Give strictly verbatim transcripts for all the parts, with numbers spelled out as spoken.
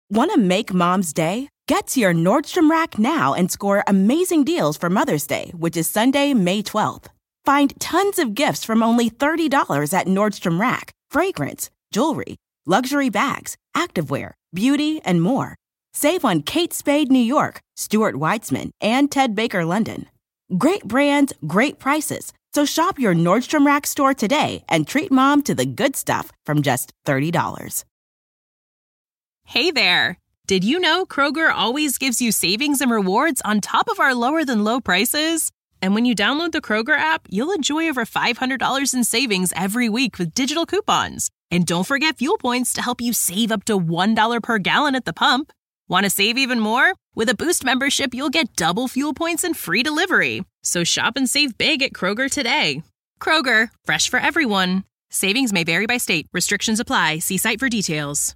Want to make Mom's day? Get to your Nordstrom Rack now and score amazing deals for Mother's Day, which is Sunday, May twelfth. Find tons of gifts from only thirty dollars at Nordstrom Rack. Fragrance, jewelry, luxury bags, activewear, beauty, and more. Save on Kate Spade New York, Stuart Weitzman, and Ted Baker London. Great brands, great prices. So shop your Nordstrom Rack store today and treat Mom to the good stuff from just thirty dollars. Hey there. Did you know Kroger always gives you savings and rewards on top of our lower than low prices? And when you download the Kroger app, you'll enjoy over five hundred dollars in savings every week with digital coupons. And don't forget fuel points to help you save up to one dollar per gallon at the pump. Want to save even more? With a Boost membership, you'll get double fuel points and free delivery. So shop and save big at Kroger today. Kroger, fresh for everyone. Savings may vary by state. Restrictions apply. See site for details.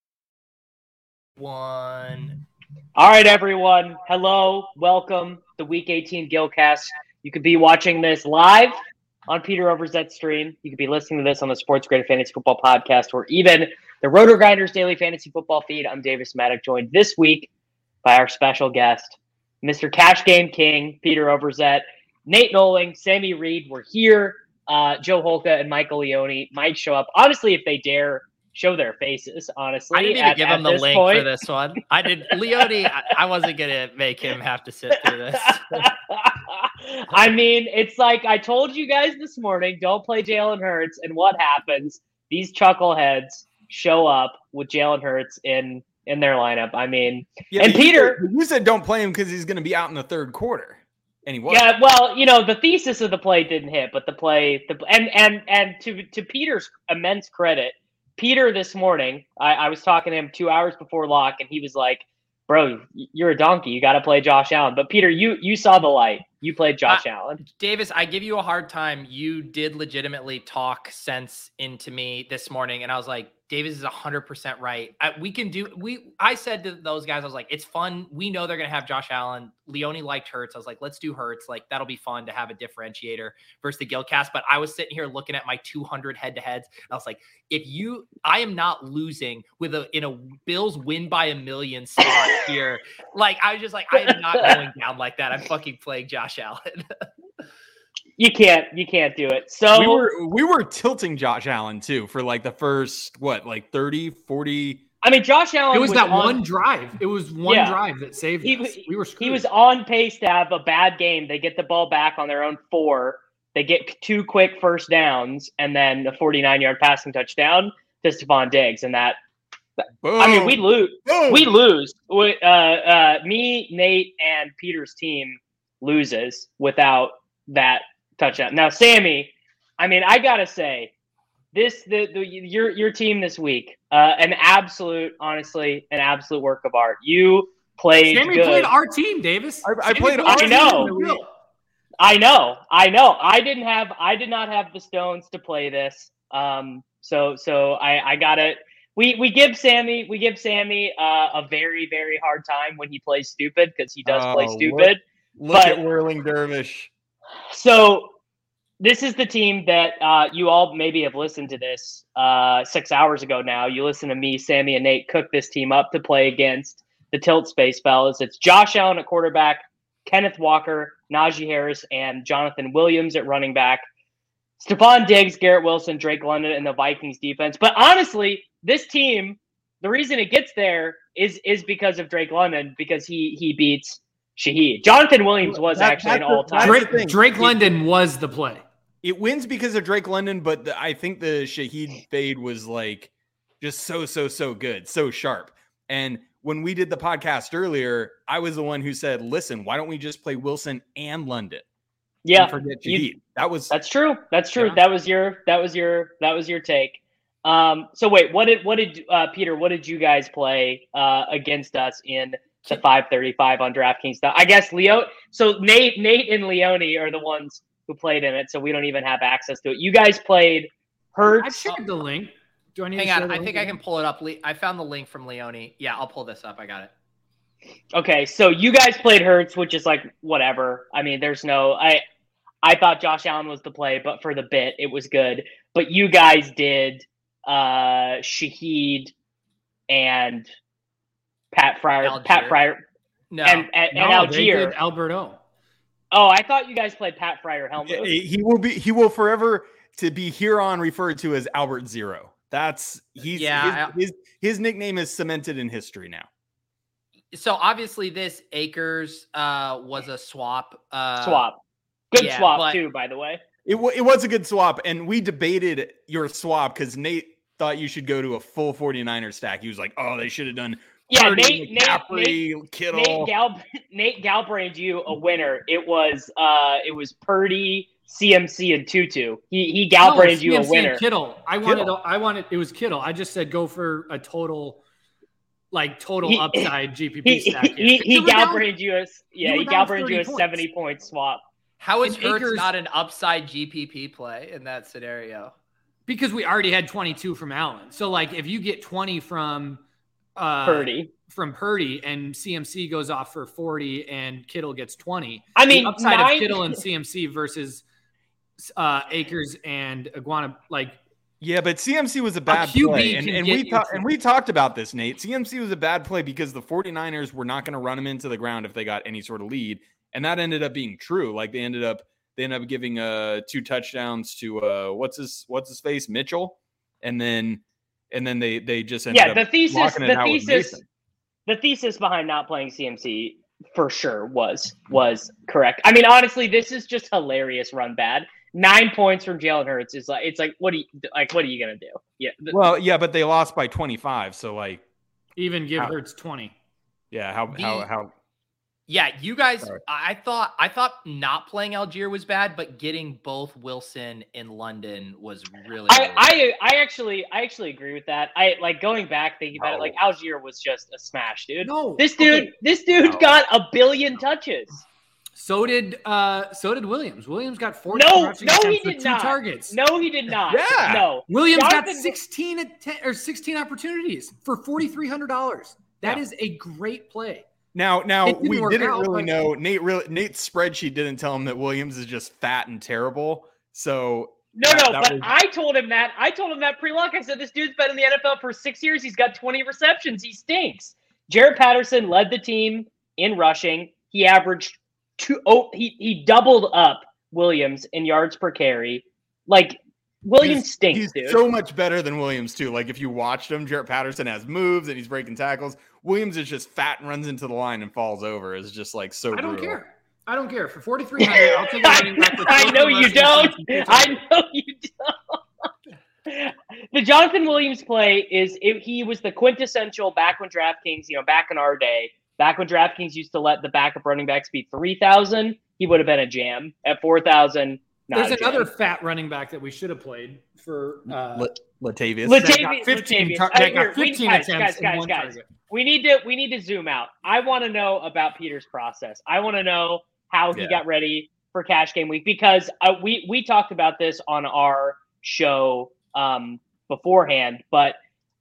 One. All right, everyone. Hello. Welcome to Week eighteen Gilcast. You could be watching this live on Peter Overzet's stream. You could be listening to this on the Sports Grid Fantasy Football Podcast or even the Roto Grinders Daily Fantasy Football Feed. I'm Davis Maddock, joined this week by our special guest, Mister Cash Game King, Peter Overzet, Nate Noling, Sammy Reed. We're here. Uh, Joe Holka and Michael Leone might show up. Honestly, if they dare show their faces, honestly. I didn't even at, give at him the link point. for this one. I did. Leone, I, I wasn't going to make him have to sit through this. I mean, it's like I told you guys this morning, don't play Jalen Hurts. And what happens? These chuckleheads show up with Jalen Hurts in, in their lineup. I mean, yeah, and Peter. You said, you said don't play him because he's going to be out in the third quarter. And he wasn't. Yeah, well, you know, the thesis of the play didn't hit, but the play, the and and and to to Peter's immense credit, Peter this morning, I, I was talking to him two hours before lock, and he was like, "Bro, you're a donkey. You got to play Josh Allen." But Peter, you you saw the light. You played Josh uh, Allen. Davis, I give you a hard time. You did legitimately talk sense into me this morning, and I was like, Davis is one hundred percent right. I, we can do we. I said to those guys, I was like, it's fun. We know they're going to have Josh Allen. Leone liked Hurts. I was like, let's do Hurts. Like, that'll be fun to have a differentiator versus the Gilcast. But I was sitting here looking at my two hundred head-to-heads. And I was like, if you – I am not losing with a in a Bills win by a million spot here. Like, I was just like, I am not going down like that. I'm fucking playing Josh Allen. You can't, you can't do it. So we were, we were tilting Josh Allen too for like the first, what, like thirty, forty. I mean, Josh Allen It was, was that on, one drive. It was one yeah, drive that saved he, us. We were screwed. He was on pace to have a bad game. They get the ball back on their own four. They get two quick first downs and then a forty-nine-yard passing touchdown to Stephon Diggs. And that, Boom. I mean, we lose. Boom. We lose. We, uh, uh, me, Nate, and Peter's team loses without that touchdown. Now, Sammy, I mean, I gotta say, this the, the your your team this week, uh, an absolute, honestly, an absolute work of art. You played. Sammy good. played our team, Davis. I, I played. Our I team. know. I know. I know. I didn't have. I did not have the stones to play this. Um. So so I I got it. We we give Sammy we give Sammy uh, a very very hard time when he plays stupid because he does Oh, play stupid. Look, look But- at Whirling Dervish. So this is the team that uh, you all maybe have listened to this uh, six hours ago now. You listen to me, Sammy, and Nate cook this team up to play against the Tilt Space fellas. It's Josh Allen at quarterback, Kenneth Walker, Najee Harris, and Jonathan Williams at running back. Stephon Diggs, Garrett Wilson, Drake London, and the Vikings defense. But honestly, this team, the reason it gets there is is because of Drake London, because he he beats Shaheed. Jonathan Williams was That- actually an that's the- all-time. that's the Drake, thing. Drake It- London was the play. It wins because of Drake London, but the, I think the Shaheed fade was like just so, so, so good, so sharp. And when we did the podcast earlier, I was the one who said, listen, why don't we just play Wilson and London? Yeah, And forget Shaheed. you- that was That's true. That's true. Yeah. That was your that was your that was your take. Um, so wait, what did what did uh, Peter? What did you guys play uh, against us in the five thirty-five on DraftKings? I guess Leo. So Nate, Nate, and Leone are the ones who played in it. So we don't even have access to it. You guys played I Hurts. shared the link. Do I need Hang to share on. the I link think I again? can pull it up. Le- I found the link from Leone. Yeah, I'll pull this up. I got it. Okay, so you guys played Hurts, which is like whatever. I mean, there's no. I I thought Josh Allen was the play, but for the bit, it was good. But you guys did uh, Shaheed and Pat Fryer, Algier. Pat Fryer, No, and and, No, and they Algier. did Alberto. Oh, I thought you guys played Pat Fryer Helmuth. He will be. He will forever to be here on referred to as Albert Zero. That's he's Yeah, his, his his nickname is cemented in history now. so obviously this Akers uh, was a swap. Uh, Swap. Good yeah, swap but- too, by the way. It, w- it was a good swap, and we debated your swap because Nate thought you should go to a full 49er stack. He was like, "Oh, they should have done Yeah, Purdy, Nate, Nate, McCaffrey, Nate, Kittle." Nate Gal, Nate Galbrained you a winner. It was uh, it was Purdy, C M C, and Tutu. He he Galbrained No, you a C M C and winner. Kittle. I wanted. Kittle. I wanted. It was Kittle. I just said go for a total, like total He- upside G P P He stack. he, here. he, he You were down- Galbrained you a yeah you he were down Galbrained you a thirty points. seventy point swap. How is And Hurts Akers- not an upside G P P play in that scenario? because we already had twenty-two from Allen. So like if you get twenty from uh, Purdy. from Purdy and C M C goes off for forty and Kittle gets twenty. I mean, the upside nine- of Kittle and C M C versus uh, Akers and Iguana, like Yeah, but C M C was a bad Q B play, and, can and get we you ta- to- and we talked about this, Nate. C M C was a bad play because the 49ers were not going to run him into the ground if they got any sort of lead, and that ended up being true. Like they ended up they ended up giving uh two touchdowns to uh what's his what's his face Mitchell, and then and then they they just ended Yeah, up the thesis locking it the out with thesis Mason. the thesis behind not playing C M C for sure was was correct. I mean, honestly, this is just hilarious. Run bad. Nine points from Jalen Hurts is like it's like what do you like? What are you gonna do? Yeah, th- Well, yeah, but they lost by twenty-five, so like even give How- Hurts twenty. yeah, how how The- how Yeah, you guys. Sorry. I thought I thought not playing Algier was bad, but getting both Wilson in London was really. I, really I I actually I actually agree with that. I like going back thinking about it. Like No. Algier was just a smash, dude. No, This dude, okay. this dude No. got a billion touches. So did uh so did Williams. Williams got forty No, rushing no, he attempts with did two not. targets. No, he did not. Yeah. No. Williams Jonathan- got sixteen at ten, or sixteen opportunities for forty-three hundred dollars. That Yeah. is a great play. Now, now It didn't we work didn't out, really but- know. Nate really Nate's spreadsheet didn't tell him that Williams is just fat and terrible. So No, that- no, that but was- I told him that. I told him that pre-lock. I said, this dude's been in the N F L for six years. He's got twenty receptions. He stinks. Jared Patterson led the team in rushing. He averaged two. Oh, he, he doubled up Williams in yards per carry. Like, Williams he's, stinks, he's dude. so much better than Williams too. Like if you watched him, Jarrett Patterson has moves and he's breaking tackles. Williams is just fat and runs into the line and falls over. It's just like so. I don't brutal. care. I don't care. For forty-three hundred, I'll take a running back with I fourteen know you rushing don't. attempts and two I targets. know you don't. The Jonathan Williams play is it, he was the quintessential back when DraftKings, you know, back in our day, back when DraftKings used to let the backup running backs be three thousand, he would have been a jam. At four thousand, not There's a another jam. fat running back that we should have played for uh Lat- Latavius. Lat- that got Latavius- fifteen, Latavius. tar- Uh, that got here, we- fifteen guys, attempts guys, and guys, one guys. target. We need to we need to zoom out. I want to know about Peter's process. I want to know how he Yeah. got ready for Cash Game Week because uh, we we talked about this on our show um, beforehand, but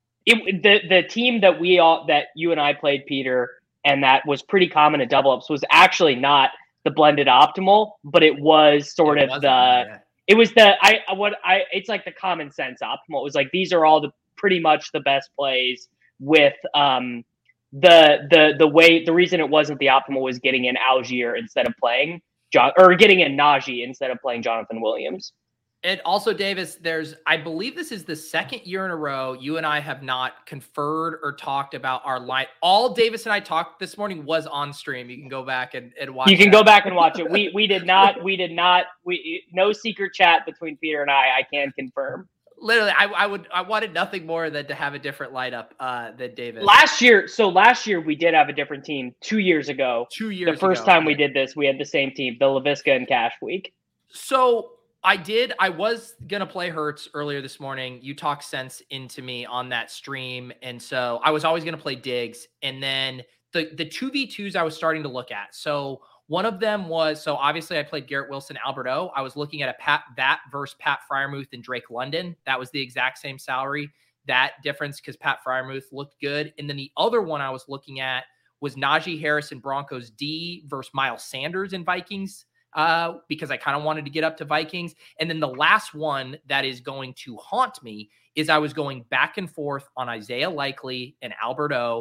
it the the team that we all that you and I played, Peter, and that was pretty common in double ups was actually not the blended optimal, but it was sort It of wasn't, the yeah. it was the I what I it's like the common sense optimal. It was like these are all the pretty much the best plays with um the the the way the reason it wasn't the optimal was getting in Algier instead of playing John or getting in Najee instead of playing Jonathan Williams. And also, Davis, there's, I believe this is the second year in a row you and I have not conferred or talked about our line. All Davis and I talked this morning was on stream. You can go back and, and watch. You can that. go back and watch it. We we did not we did not we no secret chat between Peter and I. I can confirm. Literally, I, I would, I wanted nothing more than to have a different lineup uh, than Davis. Last year, so last year we did have a different team. Two years ago, two years the first ago. time we did this, we had the same team, the LaVisca and Cash Week. So I did. I was gonna play Hurts earlier this morning. You talked sense into me on that stream, and so I was always gonna play Diggs. And then the the two v twos I was starting to look at. So one of them was so obviously I played Garrett Wilson, Alberto. I was looking at a Pat that versus Pat Freiermuth and Drake London. That was the exact same salary. That difference because Pat Freiermuth looked good. And then the other one I was looking at was Najee Harris and Broncos D versus Miles Sanders and Vikings. Uh, because I kind of wanted to get up to Vikings. And then the last one that is going to haunt me is I was going back and forth on Isaiah Likely and Alberto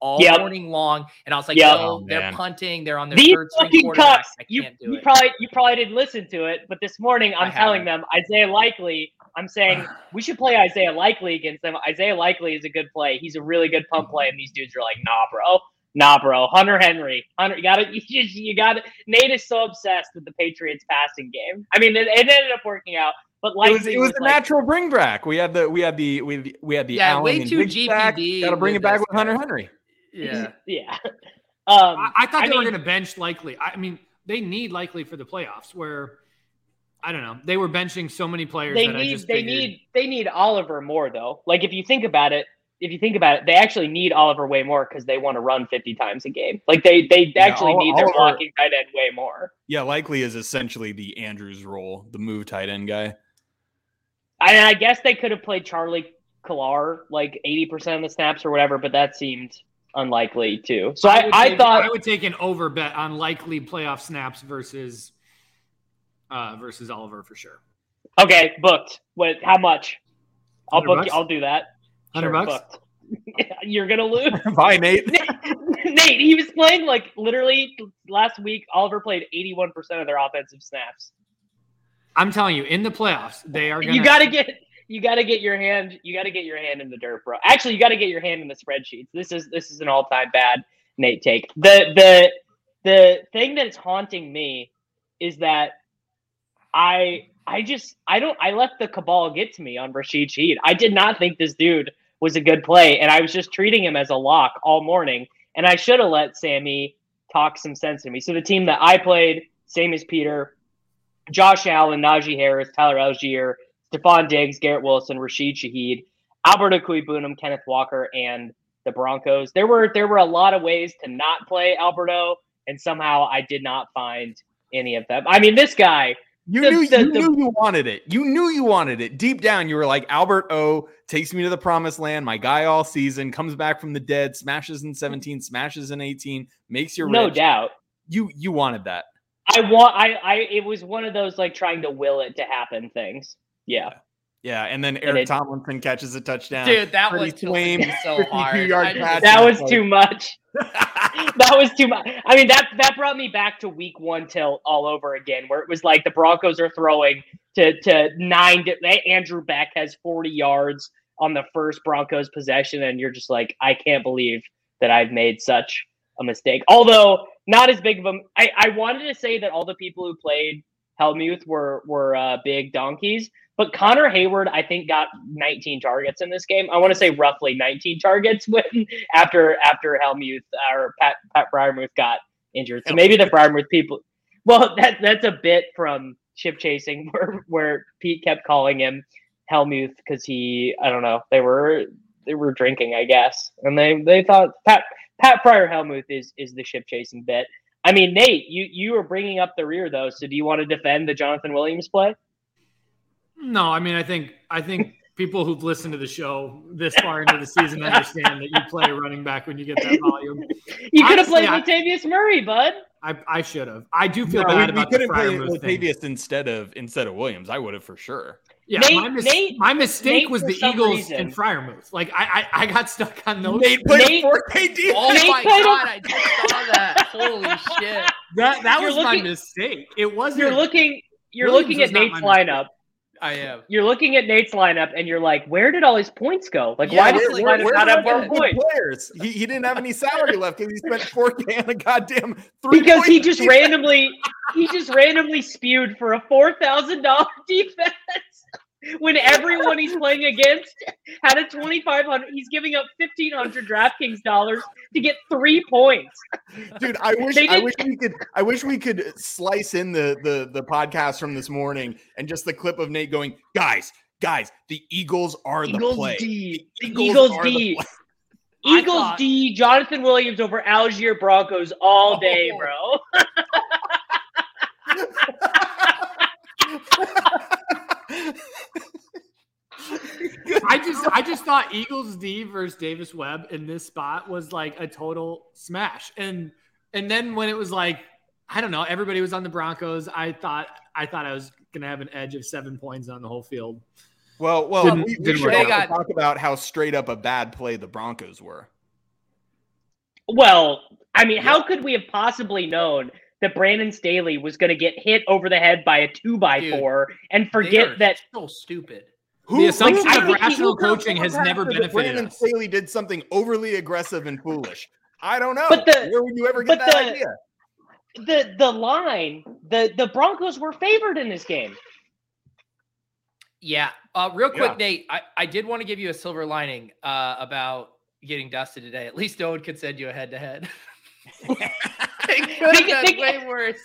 all Yep. morning long. And I was like, Yep. no, Oh, they're man. punting. They're on their These third string fucking quarterback. cucks. I You, can't do you it. probably you probably didn't listen to it, but this morning I'm I telling haven't. them Isaiah Likely. I'm saying we should play Isaiah Likely against them. Isaiah Likely is a good play. He's a really good pump play, and these dudes are like, nah, bro, nah, bro. Hunter Henry, Hunter, you got to, you, you got to. Nate is so obsessed with the Patriots passing game. I mean, it, it ended up working out, but It Likely was, it was a like, natural bring back. We had the we had the we we had the Yeah, Allen way and too Big G P stack. D Got to bring with it back this with Hunter guy. Henry. Yeah. yeah. Um, I, I thought I they were mean- going to bench Likely. I mean, they need Likely for the playoffs. Where I don't know, they were benching so many players they that I need just they figured, need they need Oliver more though. Like if you think about it, if you think about it, they actually need Oliver way more because they want to run fifty times a game. Like they they Yeah, actually Ol- need their Oliver- blocking tight end way more. Yeah, Likely is essentially the Andrews role, the move tight end guy. I, I guess they could have played Charlie Collar like eighty percent of the snaps or whatever, but that seemed unlikely too. So I, would I take, thought I would take an over bet on Likely playoff snaps versus uh, versus Oliver for sure. okay, booked. What? How much? I'll one hundred book. bucks? I'll do that. one hundred Sure, bucks? booked. You're gonna lose. Bye, Nate. Nate, he was playing like literally last week. Oliver played eighty-one percent of their offensive snaps. I'm telling you, in the playoffs, they are going You got to get you got to get your hand you got to get your hand in the dirt, bro. Actually, you got to get your hand in the spreadsheets. This is this is an all-time bad Nate take. The the the thing that's haunting me is that I I just I don't I let the cabal get to me on Rashid Shaheed. I did not think this dude was a good play, and I was just treating him as a lock all morning. And I should have let Sammy talk some sense to me. So the team that I played, same as Peter, Josh Allen, Najee Harris, Tyler Algier, Stephon Diggs, Garrett Wilson, Rashid Shaheed, Alberto Kuibunum, Kenneth Walker, and the Broncos. There were there were a lot of ways to not play Alberto, and somehow I did not find any of them. I mean, this guy. You The- knew the- you the- knew you wanted it. You knew you wanted it. Deep down, you were like, Albert O takes me to the promised land. My guy all season, comes back from the dead, smashes in seventeen, smashes in eighteen, makes you No rich. doubt. You you wanted that. I want. I. I. It was one of those like trying to will it to happen things. Yeah. Yeah, and then Eric it- Tomlinson catches a touchdown. Dude, that Pretty was lame. lame. So hard. fifty-two-yard I just- pass. That was like- too much. That was too much. I mean, that that brought me back to week one tilt all over again, where it was like the Broncos are throwing to to nine. Andrew Beck has forty yards on the first Broncos possession, and you're just like, I can't believe that I've made such a mistake. Although not as big of a. I, I wanted to say that all the people who played Helmuth were were uh, big donkeys, but Connor Hayward, I think, got nineteen targets in this game. I want to say roughly nineteen targets when after after Helmuth or Pat Pat Fryermuth got injured. So maybe the Fryermuth people. Well, that that's a bit from Chip Chasing where where Pete kept calling him Helmuth because he I don't know they were they were drinking I guess and they they thought Pat Pat Fryer Helmuth is is the Chip Chasing bit. I mean, Nate, you you were bringing up the rear though. So do you want to defend the Jonathan Williams play? No, I mean, I think I think people who've listened to the show this far into the season understand that you play running back when you get that volume. You could have Honestly, played I- Latavius Murray, bud. I, I should have. I do feel No, bad we, we about the couldn't play Fryermuth thing. Latavius instead of instead of Williams. I would have for sure. Yeah, Nate- my, mis- Nate- my mistake Nate, was for the some Eagles reason- and Fryermuth. Like I, I, I got stuck on those. Nate played Nate- four K defense. Oh Nate my played god, I just saw that. Holy shit. That that You're was looking- my mistake. It wasn't. You're looking. You're Williams looking was at not Nate's my mistake. lineup. I am. You're looking at Nate's lineup, and you're like, "Where did all his points go? Like, Yeah, why where- does this where- lineup where not did have all more the Good points?" players. He, he didn't have any salary left because he spent four K on a goddamn three. Because he points. just randomly, he just randomly spewed for a four thousand dollar defense when everyone he's playing against had a twenty five hundred. He's giving up fifteen hundred DraftKings dollars to get three points. Dude, I wish They I did- wish we could I wish we could slice in the the the podcast from this morning and just the clip of Nate going, guys, guys, the Eagles are the Eagles play. D, The Eagles, are the D, play. I Eagles thought- D. Jonathan Williams over Algier Broncos all day, Oh. bro. I just I just thought Eagles D versus Davis Webb in this spot was like a total smash. And and then when it was like, I don't know, everybody was on the Broncos, I thought I thought I was gonna have an edge of seven points on the whole field. Well, well, Didn't- we, we didn't should work also out. talk about how straight up a bad play the Broncos were. Well, I mean, yeah. how could we have possibly known that Brandon Staley was going to get hit over the head by a two by Dude, four and forget that? So stupid. Who, the assumption like, of rational coaching has never benefited Brandon us. Staley did something overly aggressive and foolish. I don't know. But the, Where would you ever get that the, idea? The the line, the the Broncos were favored in this game. Yeah. Uh, real quick, yeah. Nate, I, I did want to give you a silver lining uh, about getting dusted today. At least no one could send you a head to head. It could have been way worse.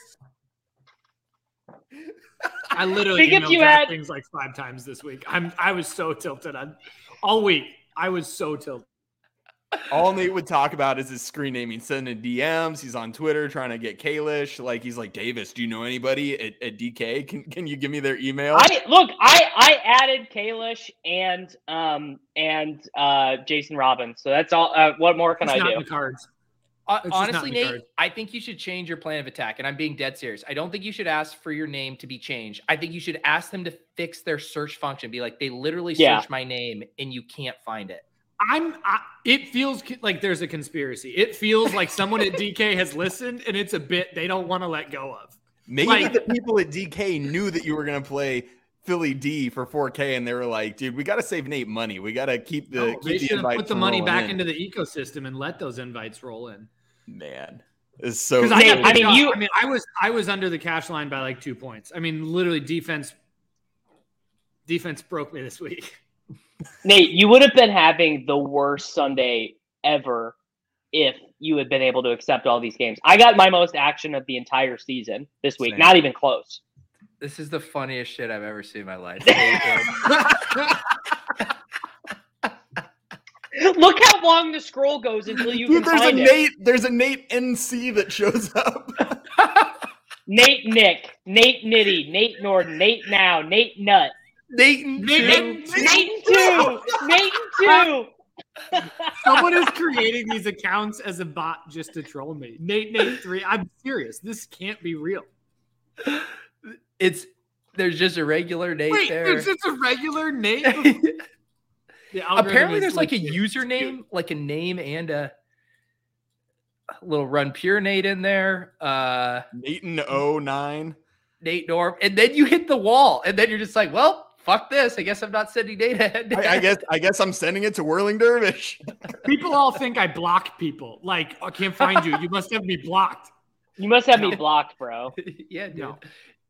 I literally Think emailed you Zach had... things like five times this week. I'm I was so tilted on all week. I was so tilted. All Nate would talk about is his screen name. He's sending D Ms. He's on Twitter trying to get Kalish. Like he's like, Davis, do you know anybody at, at D K? Can can you give me their email? I look, I I added Kalish and um and uh Jason Robbins. So that's all. Uh, what more can it's I not do? In the cards. Uh, honestly, Nate, cards. I think you should change your plan of attack. And I'm being dead serious. I don't think you should ask for your name to be changed. I think you should ask them to fix their search function. Be like, they literally yeah. search my name and you can't find it. I'm. I, it feels like there's a conspiracy. It feels like someone at D K has listened, and it's a bit they don't want to let go of. Maybe like, the people at D K knew that you were going to play Philly D for four K, and they were like, "Dude, we got to save Nate money. We got to keep the no, keep they the should have put the money back in. into the ecosystem and let those invites roll in." Man, it's so. I, got, I mean, off. you. I mean, I was I was under the cash line by like two points. I mean, literally, defense. Defense broke me this week. Nate, you would have been having the worst Sunday ever if you had been able to accept all these games. I got my most action of the entire season this week. Same. Not even close. This is the funniest shit I've ever seen in my life. Look how long the scroll goes until you Dude, can there's find a it. Nate. There's a Nate N C that shows up. Nate Nick, Nate Nitty, Nate Norden, Nate Now, Nate Nut. Nate Nate, Nate two, Nate two. Someone is creating these accounts as a bot just to troll me. Nate, Nate three. I'm serious. This can't be real. It's there's just a regular Nate Wait, there. there's just a regular Nate. The Apparently, there's like a legit. username, like a name and a, a little Run Pure Nate in there. Uh, Nathan oh nine. Nate Norm, and then you hit the wall, and then you're just like, well. Fuck this. I guess I'm not sending data. I, I guess I guess I'm sending it to Whirling Dervish. People all think I block people. Like, I can't find you. You must have me blocked. You must have me blocked, bro. Yeah, dude. No.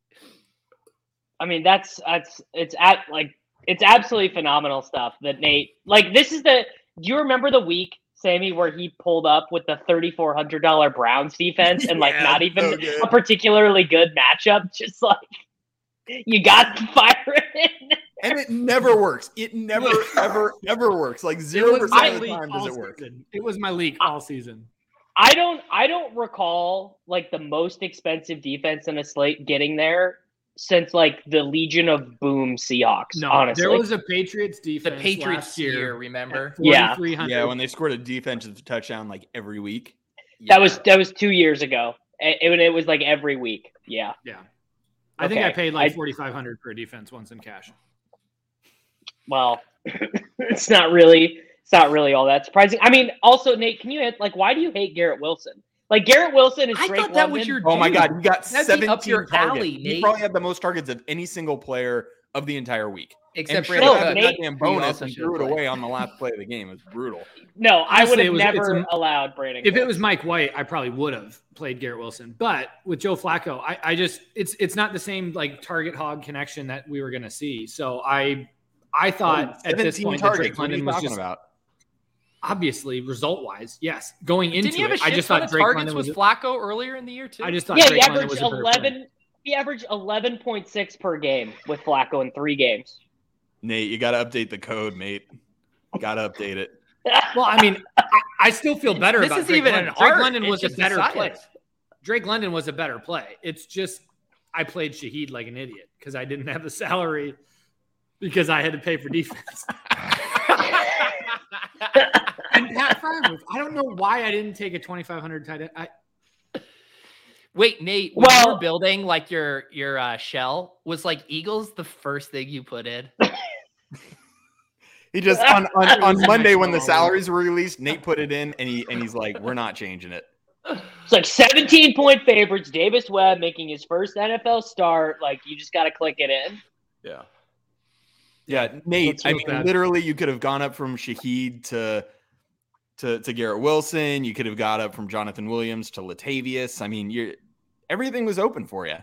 I mean, that's that's it's at like it's absolutely phenomenal stuff that Nate like. This is the. Do you remember the week, Sammy, where he pulled up with the thirty-four hundred dollars Browns defense and like Yeah, not even so a particularly good matchup? Just like. You got to fire it. And it never works. It never, ever, ever works. Like zero percent of the time does it work. Season. It was my leak all season. I don't I don't recall like the most expensive defense in a slate getting there since like the Legion of Boom Seahawks. No, honestly. there was a Patriots defense. The Patriots last year, year, remember? Yeah. Yeah, when they scored a defensive touchdown like every week. Yeah. That was that was two years ago. It, it was like every week. Yeah. Yeah. I think Okay. I paid like I- forty-five hundred dollars for a defense once in cash. Well, it's not really it's not really all that surprising. I mean, also Nate, can you hit like why do you hate Garrett Wilson? Like Garrett Wilson is I Drake thought that London. was your Oh my dude. God, he got That'd be seventeen up your targets. alley, He Nate. probably had the most targets of any single player of the entire week. Except and Brandon should Cook. have Nate- that goddamn He bonus also and should threw it have away on the last play of the game. It was brutal. No, I would Honestly, have it was- never it's a- allowed Brandon. If it Cook. was Mike White, I probably would have played Garrett Wilson. But with Joe Flacco, I, I just it's it's not the same like target hog connection that we were gonna see. So I I thought at this seventeen point that targets. Drake What are you London was talking just about? obviously result wise, yes. Going into Didn't he have a it, I shit just ton thought of Drake targets London was with Flacco earlier in the year too? I just thought yeah, Drake he London averaged was a better player. eleven. He averaged eleven point six per game with Flacco in three games. Nate, you got to update the code, mate. Got to update it. Well, I mean, I, I still feel better This about is Drake even London. an Drake art. London It's was a just a better science. play. Drake London was a better play. It's just I played Shaheed like an idiot because I didn't have the salary because I had to pay for defense. And Pat Freiermuth, I don't know why I didn't take a twenty-five hundred tight end. I, Wait, Nate, when Well- you were building like your your uh, shell, was like Eagles the first thing you put in? He just on, on, on Monday when the salaries were released, Nate put it in and he and he's like, we're not changing it. It's like seventeen point favorites. Davis Webb making his first N F L start. Like you just got to click it in. Yeah. Yeah, Nate. I mean, bad. literally, you could have gone up from Shaheed to to to Garrett Wilson. You could have got up from Jonathan Williams to Latavius. I mean, you're everything was open for you.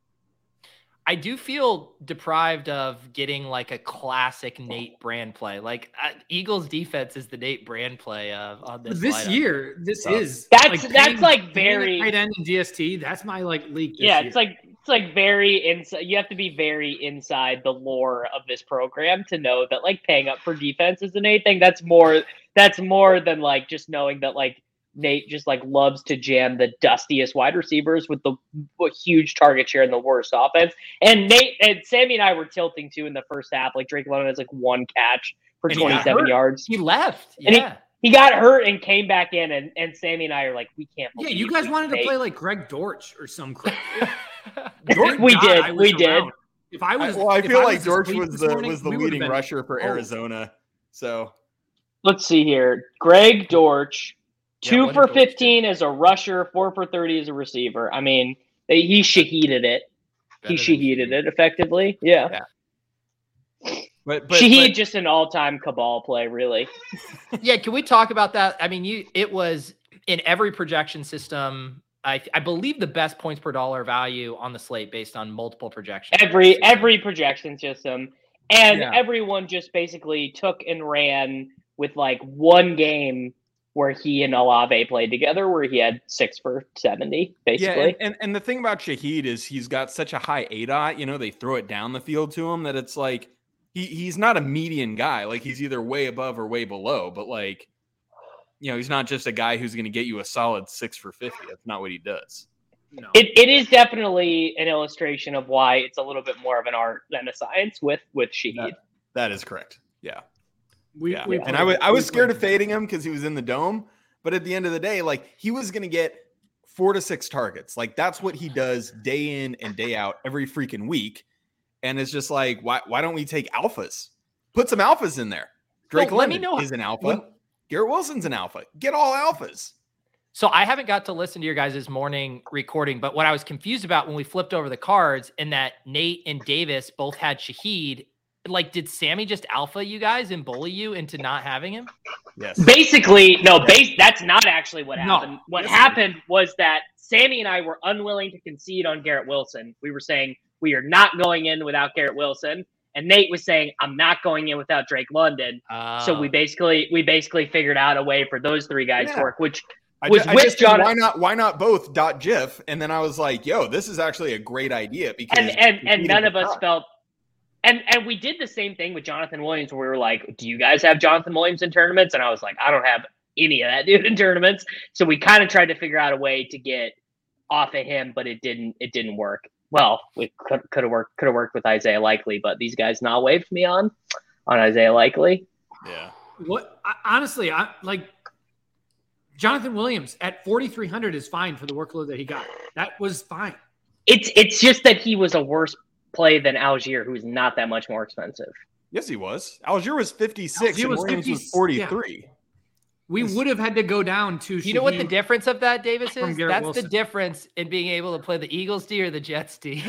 I do feel deprived of getting like a classic Nate brand play. Like uh, Eagles defense is the Nate brand play of on this. This lineup. year, this so, is that's like that's paying, like very tight end in D S T. That's my like leak. Yeah, year. it's like it's like very inside. You have to be very inside the lore of this program to know that like paying up for defense isn't anything. That's more. That's more than like just knowing that like. Nate just like loves to jam the dustiest wide receivers with the huge target share and the worst offense. And Nate and Sammy and I were tilting too in the first half. Like Drake London has like one catch for and twenty-seven yards. He left. And yeah. He, he got hurt and came back in. And, and Sammy and I are like, we can't believe Yeah, you guys wanted Nate. to play like Greg Dortch or some crap. we God, did. We did. Around. If I was, I, well, I feel I like was Dortch was the morning, was the leading rusher for Arizona. So let's see here. Greg Dortch. Two yeah, for fifteen as a rusher, four for thirty as a receiver. I mean, he shahided it. Better he shahided it effectively. Yeah. yeah. But, but Shaheed but, just an all-time cabal play, really. Yeah, can we talk about that? I mean, you it was in every projection system. I I believe the best points per dollar value on the slate based on multiple projections. Every every projection system, and yeah. everyone just basically took and ran with like one game. Where he and Olave played together, where he had six for seventy, basically. Yeah, and, and, and the thing about Shaheed is he's got such a high A D O T, you know, they throw it down the field to him that it's like he he's not a median guy. Like he's either way above or way below, but like, you know, he's not just a guy who's going to get you a solid six for fifty. That's not what he does. No. It it is definitely an illustration of why it's a little bit more of an art than a science with with Shaheed. That, that is correct. Yeah. We, yeah. we and I was I was scared of fading him because he was in the dome, but at the end of the day, like he was going to get four to six targets. Like that's what he does day in and day out every freaking week. And it's just like, why why don't we take alphas? Put some alphas in there. Drake well, London know, is an alpha. When, Garrett Wilson's an alpha. Get all alphas. So I haven't got to listen to your guys' morning recording, but what I was confused about when we flipped over the cards and that Nate and Davis both had Shaheed. Like, did Sammy just alpha you guys and bully you into not having him? Yes. Basically, no, base, that's not actually what happened. No. What yes, happened was that Sammy and I were unwilling to concede on Garrett Wilson. We were saying we are not going in without Garrett Wilson. And Nate was saying, I'm not going in without Drake London. Uh, so we basically we basically figured out a way for those three guys yeah. to work, which I was just, with I just John. Why not? Why not both? Dot GIF, and then I was like, "Yo, this is actually a great idea." Because and and, and none of us top. felt. And and we did the same thing with Jonathan Williams, where we were like, "Do you guys have Jonathan Williams in tournaments?" And I was like, "I don't have any of that dude in tournaments." So we kind of tried to figure out a way to get off of him, but it didn't. It didn't work. Well, we could could have worked could have worked with Isaiah Likely, but these guys not waved me on on Isaiah Likely. Yeah. What I, honestly, I like Jonathan Williams at forty-three hundred is fine for the workload that he got. That was fine. It's it's just that he was a worse play than Algier, who's not that much more expensive. Yes, he was. Algier was fifty-six Algier and was Williams fifty, was forty-three. Yeah. We would have had to go down to. You know what the difference of that, Davis, is? That's Wilson. the difference in being able to play the Eagles D or the Jets D.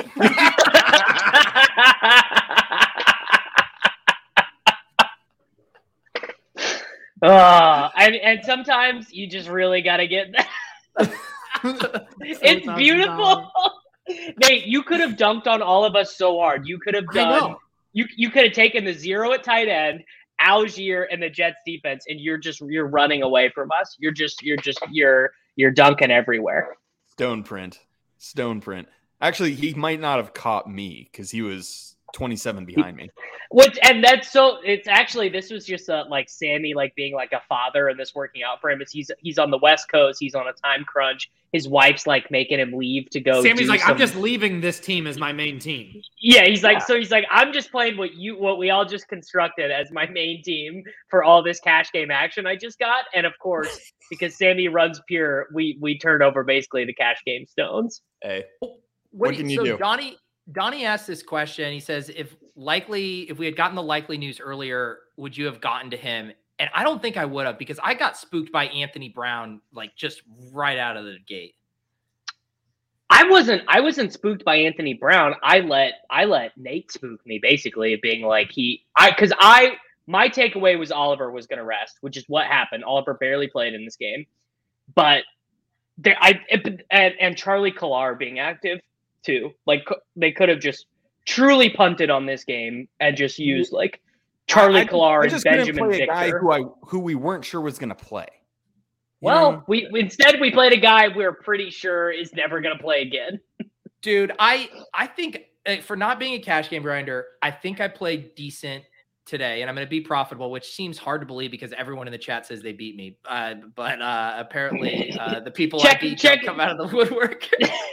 uh, and, and sometimes you just really got to get that. It's beautiful. Nate, you could have dunked on all of us so hard. You could have done. You you could have taken the zero at tight end, Algier, and the Jets defense, and you're just you're running away from us. You're just you're just you're you're dunking everywhere. Stone print, stone print. Actually, he might not have caught me because he was twenty-seven behind me. Which and that's so. It's actually this was just a, like Sammy like being like a father and this working out for him. Is he's he's on the West Coast. He's on a time crunch. His wife's like making him leave to go. Sammy's do like, some... I'm just leaving this team as my main team. Yeah, he's like, yeah. So he's like, I'm just playing what you, what we all just constructed as my main team for all this cash game action I just got. And of course, because Sammy runs pure, we we turned over basically the cash game stones. Hey, what, what can you so do? Donnie, Donnie asked this question. He says, if likely, if we had gotten the likely news earlier, would you have gotten to him? And I don't think I would have, because I got spooked by Anthony Brown, like just right out of the gate. I wasn't I wasn't spooked by Anthony Brown. I let I let Nate spook me, basically, being like he I because I my takeaway was Oliver was gonna rest, which is what happened. Oliver barely played in this game. But there I and, and Charlie Collar being active too. Like they could have just truly punted on this game and just used like Charlie I, Collar I, I and Benjamin play Victor. A guy who I who we weren't sure was gonna play. Well, know? we instead we played a guy we we're pretty sure is never going to play again. Dude, I I think uh, for not being a cash game grinder, I think I played decent today, and I'm going to be profitable, which seems hard to believe because everyone in the chat says they beat me. Uh, but uh, apparently, uh, the people check, I beat check. come out of the woodwork.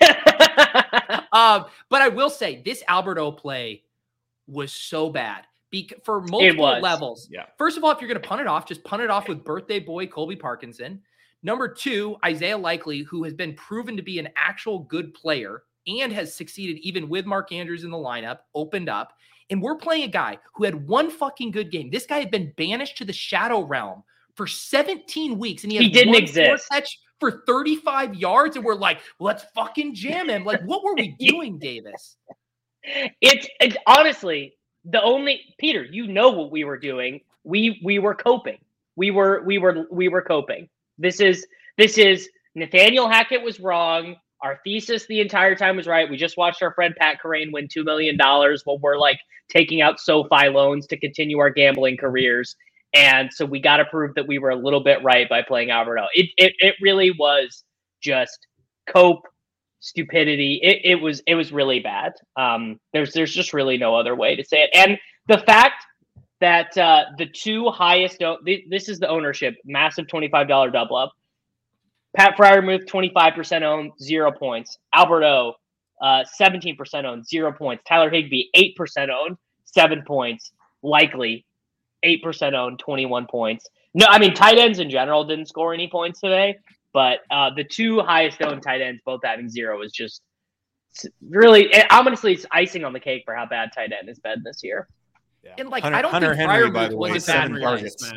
um, but I will say this Alberto play was so bad. Be- for multiple levels. Yeah. First of all, if you're going to punt it off, just punt it off with birthday boy Colby Parkinson. Number two, Isaiah Likely, who has been proven to be an actual good player and has succeeded even with Mark Andrews in the lineup, opened up. And we're playing a guy who had one fucking good game. This guy had been banished to the Shadow Realm for seventeen weeks, and he, he had didn't one exist catch for thirty-five yards, and we're like, let's fucking jam him. Like, what were we doing, Davis? It's, it's honestly the only Peter. You know what we were doing. We we were coping. We were we were we were coping. This is this is Nathaniel Hackett was wrong. Our thesis the entire time was right. We just watched our friend Pat Corain win two million dollars while we're like taking out SoFi loans to continue our gambling careers. And so we got to prove that we were a little bit right by playing Alberto. It it it really was just cope, stupidity. It it was it was really bad. Um, there's there's just really no other way to say it. And the fact that uh, the two highest, this is the ownership, massive twenty-five dollars double up. Pat Freiermuth, twenty-five percent owned, zero points. Alberto, uh, seventeen percent owned, zero points. Tyler Higbee, eight percent owned, seven points. Likely, eight percent owned, twenty-one points. No, I mean, tight ends in general didn't score any points today, but uh, the two highest owned tight ends both having zero is just really, honestly, it's icing on the cake for how bad tight end has been this year. Yeah. And like, Hunter, I don't Hunter think Henry, Freiermuth by the way, was a bad seven play. targets.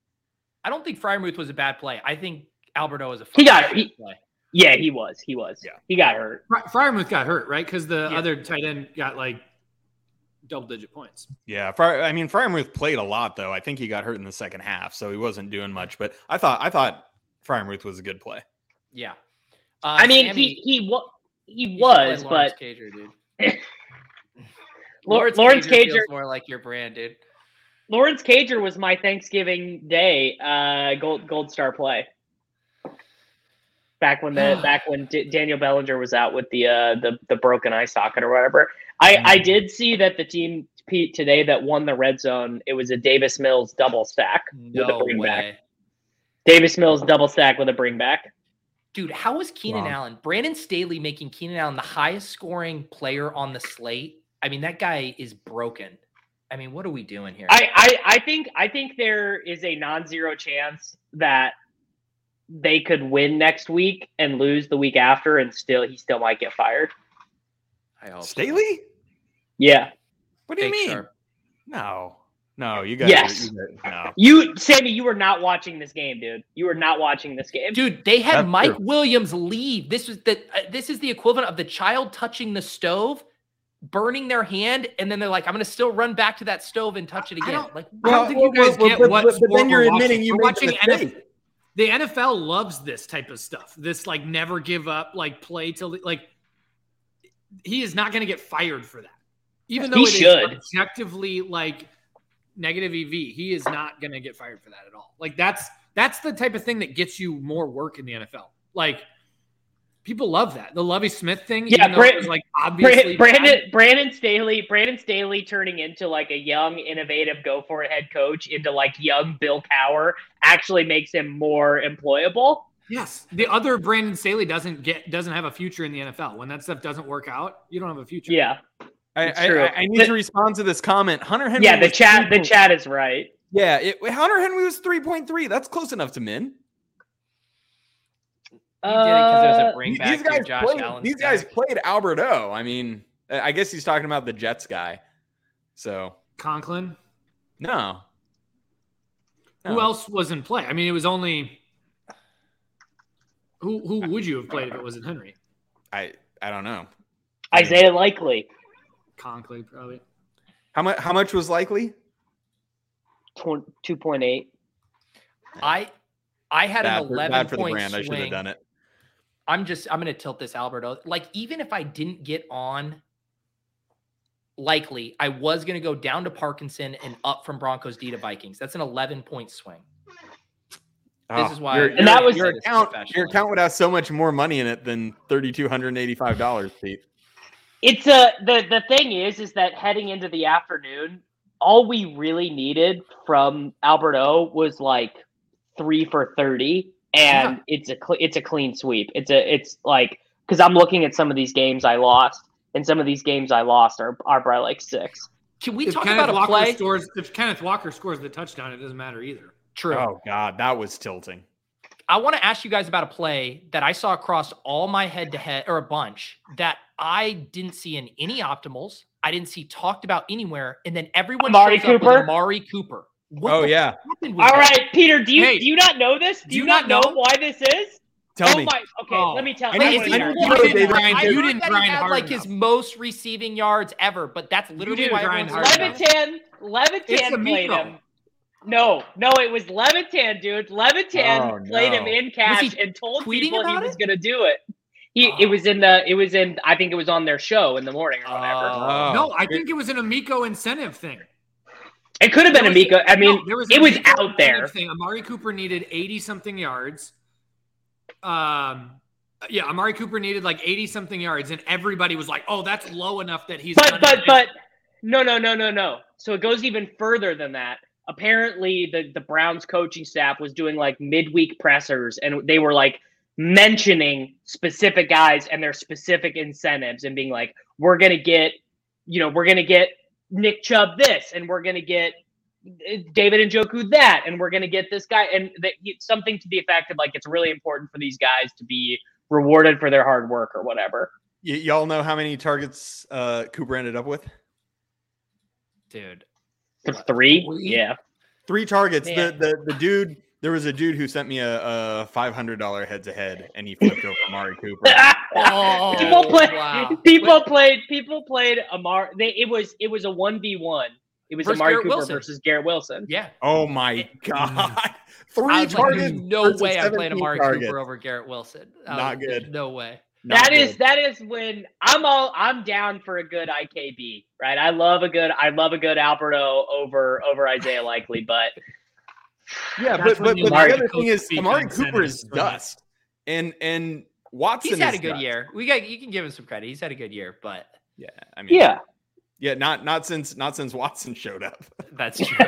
I don't think Freiermuth was a bad play. I think Alberto was a he got he, play. Yeah, he was. He was. Yeah. He got hurt. Freiermuth got hurt, right? Because the yeah. other tight end got like double digit points. Yeah, Fry, I mean Freiermuth played a lot though. I think he got hurt in the second half, so he wasn't doing much. But I thought I thought Freiermuth was a good play. Yeah. Uh, I mean, Sammy, he he, wa- he was, but Cager, dude. Lawrence, Lawrence Cager, Cager feels more like your brand, dude. Lawrence Cager was my Thanksgiving Day uh, gold gold star play. Back when the back when D- Daniel Bellinger was out with the uh, the the broken eye socket or whatever. I, mm. I did see that the team Pete today that won the red zone. It was a Davis Mills double stack no with a bring way. back. Davis Mills double stack with a bring back. Dude, how is Keenan wow. Allen? Brandon Staley making Keenan Allen the highest scoring player on the slate. I mean, that guy is broken. I mean, what are we doing here? I, I, I think I think there is a non-zero chance that they could win next week and lose the week after, and still he still might get fired. I hope Staley? So. Yeah. What do you Fake mean? sharp. No, no, you guys. Yes. You guys, no. You, Sammy, you were not watching this game, dude. You were not watching this game, Dude, they had That's Mike true. Williams leave. This was the uh, this is the equivalent of the child touching the stove, burning their hand, and then they're like, "I'm going to still run back to that stove and touch it I again." don't- Like, I don't think you well, guys well, get but- what but- but sport then you're we're admitting watching. you We're made watching the N F L. mistake. The N F L loves this type of stuff. This like never give up, like play till the, like he is not going to get fired for that. Even though He it should. is objectively like negative E V, he is not going to get fired for that at all. Like that's that's the type of thing that gets you more work in the N F L. Like people love that. The Lovie Smith thing, Yeah, even though Brand- it was like obviously Brandon bad. Brandon Staley Brandon Staley turning into like a young, innovative, go for it head coach into like young Bill Cowher actually makes him more employable. Yes, the other Brandon Staley doesn't get doesn't have a future in the N F L. When that stuff doesn't work out, you don't have a future. Yeah, I, It's I, true. I, I need The- to respond to this comment. Hunter Henry. yeah. The was chat the three- chat is right. Yeah, it, Hunter Henry was three point three. That's close enough to min. he did it because there was Uh, a bring These back guys to Josh played. Allen. These guys played Alberto. I mean, I guess he's talking about the Jets guy. So Conklin. no, Who Oh. else was in play? I mean, it was only who who would you have played if it wasn't Henry? I I don't know. Isaiah Likely, Conklin probably. How much? How much was likely? two point eight. I I had Bad, an for, eleven bad for the point brand. I should have swing. done it. I'm just I'm gonna tilt this Alberto. Like, even if I didn't get on Likely, I was gonna go down to Parkinson and up from Broncos D to Vikings. That's an eleven point swing. This is why, your, And that was- your this account. professionally. Your account would have so much more money in it than thirty two hundred eighty five dollars, Pete. It's a the the thing is is that heading into the afternoon, all we really needed from Alberto was like three for thirty, and Yeah. it's a cl- it's a clean sweep. It's a it's like because I'm looking at some of these games I lost, and some of these games I lost are are by like six. Can we If talk Kenneth about a Walker play? scores, if Kenneth Walker scores the touchdown, it doesn't matter either. True. Oh God, that was tilting. I want to ask you guys about a play that I saw across all my head to head, or a bunch, that I didn't see in any optimals. I didn't see talked about anywhere. And then everyone Amari shows up with Cooper? Amari Cooper. What Oh the yeah, happened with All that? right, Peter, do you Hey, do you not know this? Do, you, not know, why this is? tell oh me. my okay, Oh. let me tell I you. need- Wait, I is I he, wanna need hear to it. know, you didn't David. grind, I you heard didn't that grind he had hard like enough. his most receiving yards ever, but that's literally didn't why grind everyone's hard saying enough. that. Levitan, It's Levitan Amico. played him. No, no, it was Levitan, dude. Levitan Oh, played him no. in cash he and told tweeting people he about was it? going to do it. He, Oh. it was in the, it was in, I think it was on their show in the morning or whatever. Oh. No, I think it was an Amico incentive thing. It could have been There was- Amico. I mean, no, there was it an was Amico out incentive there. Thing. Amari Cooper needed eighty something yards. Um, yeah, Amari Cooper needed like eighty something yards, and everybody was like, "Oh, that's low enough that he's." But, gonna but, hit." but, no, no, no, no, no. So it goes even further than that. Apparently, the, the Browns coaching staff was doing like midweek pressers, and they were like mentioning specific guys and their specific incentives and being like, we're going to get, you know, we're going to get Nick Chubb this, and we're going to get David Njoku that, and we're going to get this guy. And that, something to the effect of like, it's really important for these guys to be rewarded for their hard work or whatever. Y- y'all know how many targets uh, Cooper ended up with? Dude. Three? Three? Yeah. Three targets. The, Man. the the dude. There was a dude who sent me a, a five hundred dollar head to head, and he flipped over Amari Cooper. Oh, people played. wow. People played. People played Amari. They, it was. It was a one v one. It was Versus Amari Garrett Cooper Wilson. versus Garrett Wilson. Yeah. Oh my god! Three I was like, targets. there's no versus way I'm playing seventeen Amari targets. Cooper over Garrett Wilson. I was Not like, there's good. No way. Not That is good. that is when I'm all I'm down for a good I K B, right? I love a good I love a good Alberto over over Isaiah Likely, but Yeah, That's but when but, you but learn the to other coach thing is speak Amari on Cooper is incentives, right? dust, and and Watson He's had a is good dust. year. We got you can give him some credit. He's had a good year, but Yeah, I mean, yeah. yeah, not not since not since Watson showed up. that's true.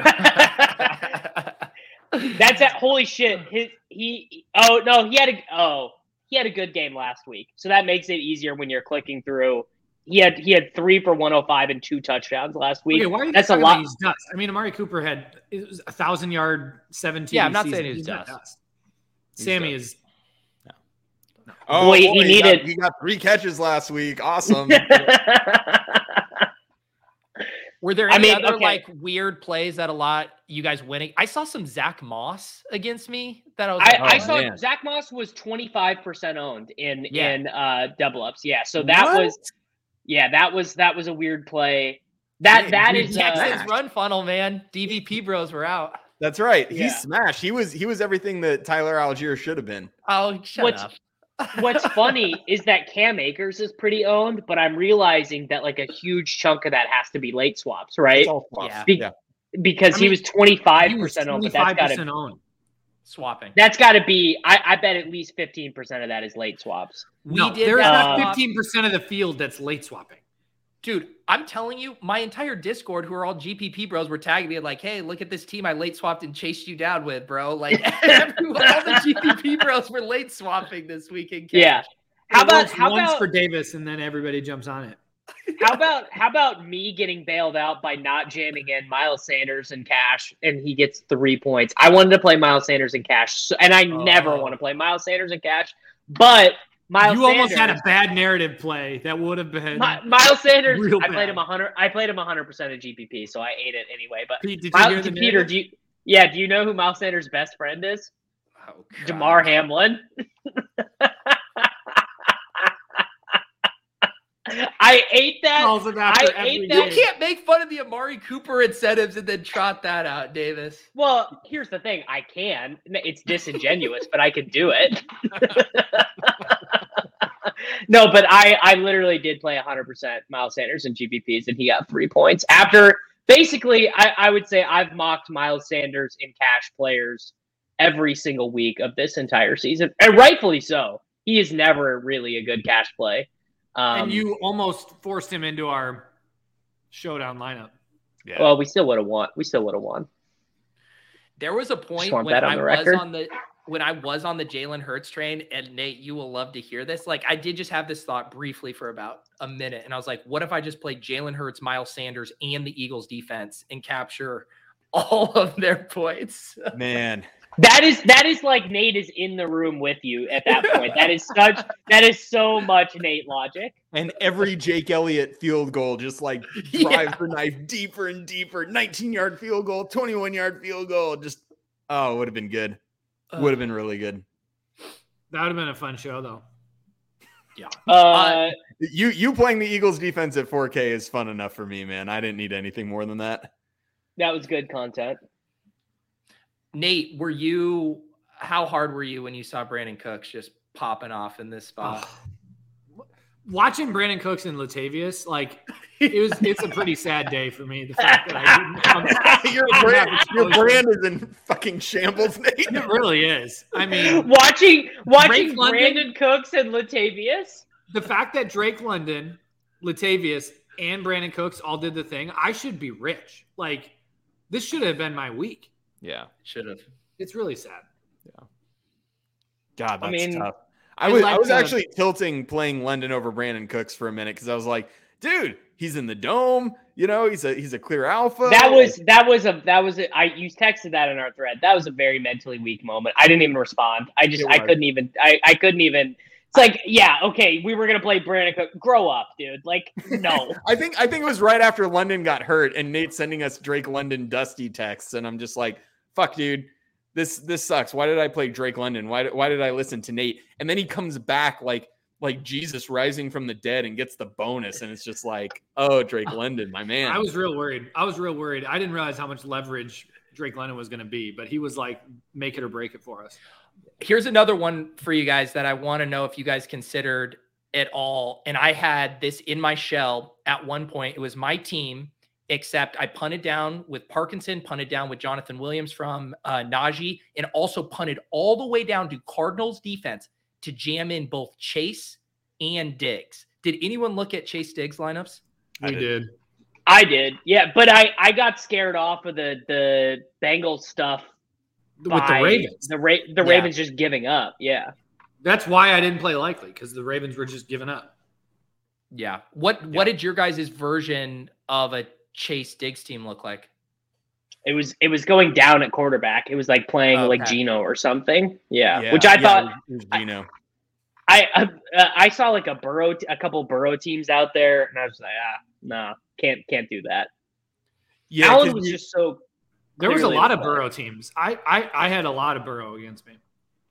That's that holy shit. His he oh no, he had a oh he had a good game last week. So that makes it easier when you're clicking through. He had he had three for one oh five and two touchdowns last week. Okay, why are you That's a talking lot. about he's dust? I mean, Amari Cooper had it was a thousand yard, seventeen. Yeah, I'm not season. saying he was He's not dust. He's Sammy dust. is. Oh, Boy, he boy, needed- got, he got three catches last week. Awesome. Were there I any mean, other okay. like weird plays that a lot you guys winning? I saw some Zach Moss against me that I was I, like, I Oh, saw man. Zach Moss was twenty-five percent owned in Yeah. in uh double ups. Yeah. So that What? was yeah, that was that was a weird play. That Yeah, that dude, is Texans uh, Texans run funnel, man. D V P bros were out. That's right. He Yeah. smashed. He was he was everything that Tyler Algier should have been. Oh, shut What's- up. what's funny is that Cam Akers is pretty owned, but I'm realizing that like a huge chunk of that has to be late swaps, right? It's all fluff. Yeah. Be- yeah. Because I he mean, was twenty-five He was percent owned, but that's twenty-five got percent to owned. Swapping. that's got to be. I, I bet at least fifteen percent of that is late swaps. We no, did there's that not swap. fifteen percent of the field that's late swapping. Dude, I'm telling you, my entire Discord, who are all G P P bros, were tagging me like, "Hey, look at this team I late swapped and chased you down with, bro." Like, everyone, all the G P P bros were late swapping this week in cash. Yeah. How It about works how once about for Davis, and then everybody jumps on it. how about how about me getting bailed out by not jamming in Miles Sanders and cash, and he gets three points. I wanted to play Miles Sanders and cash, so, and I never Oh. want to play Miles Sanders and cash. But Miles you almost Sanders, had a bad narrative play that would have been. Mi- Miles Sanders. real I played bad. him a hundred. I played him a hundred percent of G P P, so I ate it anyway. But Pete, did you Miles, hear the Peter, narrative? do you Yeah, do you know who Miles Sanders' best friend is? Oh, Damar Hamlin. I ate that. I ate that. You can't make fun of the Amari Cooper incentives and then trot that out, Davis. Well, here's the thing. I can. It's disingenuous, but I can do it. No, but I, I literally did play one hundred percent Miles Sanders in G P Ps, and he got three points. After, basically, I, I would say I've mocked Miles Sanders in cash players every single week of this entire season, and rightfully so. He is never really a good cash play. Um, and you almost forced him into our showdown lineup. Yeah. Well, we still would have won. We still would have won. There was a point when I was record. on the when I was on the Jalen Hurts train, and Nate, you will love to hear this. Like, I did just have this thought briefly for about a minute, and I was like, "What if I just played Jalen Hurts, Miles Sanders, and the Eagles defense and capture all of their points?" Man. That is that is like Nate is in the room with you at that point. That is such that is so much Nate logic. And every Jake Elliott field goal just like drives yeah. the knife deeper and deeper. nineteen yard field goal, twenty-one yard field goal. Just oh, it would have been good. Would have been really good. That would have been a fun show though. Yeah. Uh, uh, you you playing the Eagles defense at four K is fun enough for me, man. I didn't need anything more than that. That was good content. Nate, were you, how hard were you when you saw Brandon Cooks just popping off in this spot? Oh. Watching Brandon Cooks and Latavius, like, it was, it's a pretty sad day for me. The fact that I didn't come, your, brand, your brand is in fucking shambles, Nate. It really is. I mean, watching, watching Brandon Cooks and Latavius. The fact that Drake London, Latavius, and Brandon Cooks all did the thing, I should be rich. Like, this should have been my week. Yeah, should have. It's really sad. Yeah. God, that's I mean, tough. I was I was actually tilting playing London over Brandon Cooks for a minute because I was like, dude, he's in the dome. You know, he's a he's a clear alpha. That was that was a that was a, I you texted that in our thread. That was a very mentally weak moment. I didn't even respond. I just I couldn't even I I couldn't even. It's like, yeah, okay, we were gonna play Brandon Cook. Grow up, dude. Like, no. I think I think it was right after London got hurt and Nate sending us Drake London dusty texts, and I'm just like, fuck, dude, this this sucks. Why did I play Drake London? Why why did I listen to Nate? And then he comes back like like Jesus rising from the dead and gets the bonus, and it's just like, oh, Drake London, my man. I was real worried. I was real worried. I didn't realize how much leverage Drake London was going to be, but he was like, make it or break it for us. Here's another one for you guys that I want to know if you guys considered at all. And I had this in my shell at one point. It was my team, except I punted down with Parkinson, punted down with Jonathan Williams from uh, Najee, and also punted all the way down to Cardinals defense to jam in both Chase and Diggs. Did anyone look at Chase Diggs lineups? We did. I did. Yeah, but I, I got scared off of the, the Bengals stuff. With the Ravens. The, Ra- the yeah. Ravens just giving up. Yeah. That's why I didn't play Likely, because the Ravens were just giving up. Yeah. What, yeah. what did your guys' version of a Chase Diggs team look like? It was it was going down at quarterback. It was like playing okay. like Geno or something. Yeah, yeah. which I yeah, thought it was Geno. I I, uh, I saw like a Burrow, a couple Burrow teams out there, and I was like, ah, no, nah, can't can't do that. Yeah, Allen was you, just so. There was a lot of Burrow teams. I, I I had a lot of Burrow against me.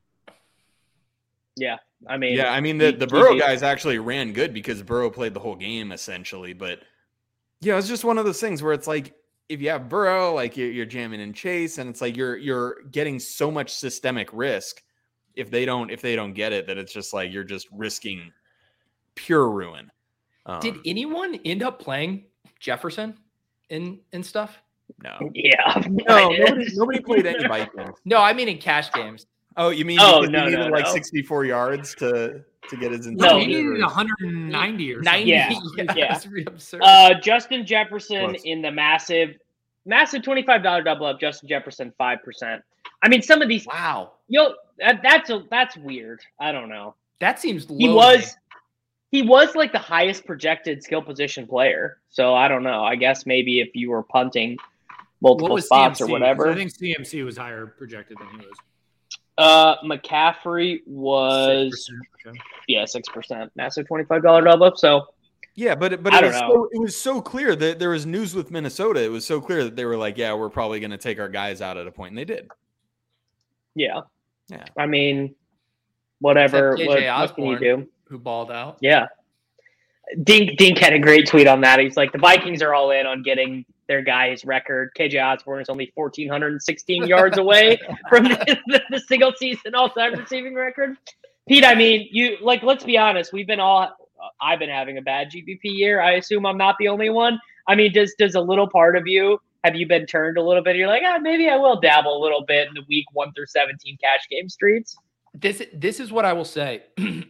Yeah, I mean, yeah, I mean the, the Burrow guys actually ran good because Burrow played the whole game essentially. But yeah, it's just one of those things where it's like if you have Burrow, like you're, you're jamming in Chase, and it's like you're you're getting so much systemic risk if they don't if they don't get it that it's just like you're just risking pure ruin. Um, Did anyone end up playing Jefferson in and stuff? No. Yeah. No, nobody, nobody played any Vikings. No, I mean in cash games. Oh, you mean oh, because no, he needed no, like no. sixty-four yards to to get his No, he needed one hundred ninety or something. Yeah. yeah. yeah. That's really absurd. Uh, Justin Jefferson Close. in the massive, massive twenty-five dollars double up. Justin Jefferson, five percent. I mean, some of these. Wow. Yo, that, that's a, that's weird. I don't know. That seems low. He was. He was like the highest projected skill position player. So I don't know. I guess maybe if you were punting multiple spots C M C? Or whatever. I think C M C was higher projected than he was. Uh, McCaffrey was six percent, okay. yeah six percent, massive twenty five dollar double up. So Yeah, but but I it don't was, know. so, it was so clear that there was news with Minnesota. It was so clear that they were like, yeah, we're probably going to take our guys out at a point, and they did. Yeah. Yeah. I mean, whatever. Except J J What, what can you Osborne, do? who balled out. Yeah. Dink Dink had a great tweet on that. He's like, the Vikings are all in on getting their guy's record. K J Osborne is only one thousand four hundred sixteen yards away from the, the, the single season all-time receiving record. Pete, I mean, you like. Let's be honest. We've been all. I've been having a bad G P P year. I assume I'm not the only one. I mean, does does a little part of you have you been turned a little bit? You're like, ah, maybe I will dabble a little bit in the week one through seventeen cash game streets. This this is what I will say.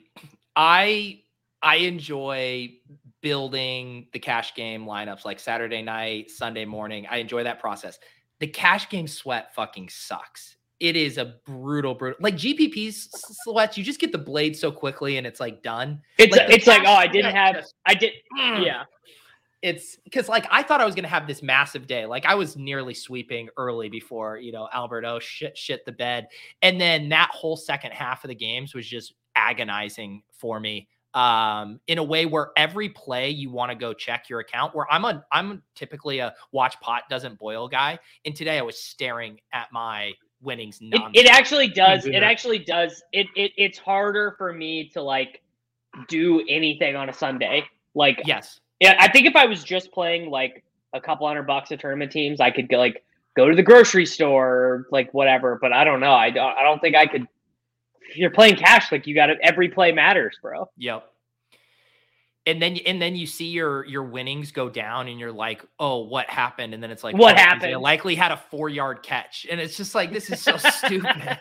I I enjoy building the cash game lineups like Saturday night, Sunday morning. I enjoy that process. The cash game sweat fucking sucks. It is a brutal, brutal. Like G P P's sweats, you just get the blade so quickly and it's like done. It's like, it's like, oh, I didn't have, just, I did, mm. yeah. It's because like I thought I was gonna have this massive day. Like I was nearly sweeping early before you know Alberto shit shit the bed, and then that whole second half of the games was just agonizing for me. Um, in a way where every play you want to go check your account. Where I'm a I'm typically a watch pot doesn't boil guy, and today I was staring at my winnings. It, it actually does. It actually does. It it it's harder for me to like do anything on a Sunday. Like yes. Yeah, I think if I was just playing like a couple hundred bucks of tournament teams, I could go, like go to the grocery store or like whatever. But I don't know. I don't. I don't think I could. If you're playing cash, like you got to every play matters, bro. Yep. And then and then you see your your winnings go down, and you're like, oh, what happened? And then it's like, what oh, happened? They likely had a four yard catch, and it's just like this is so stupid.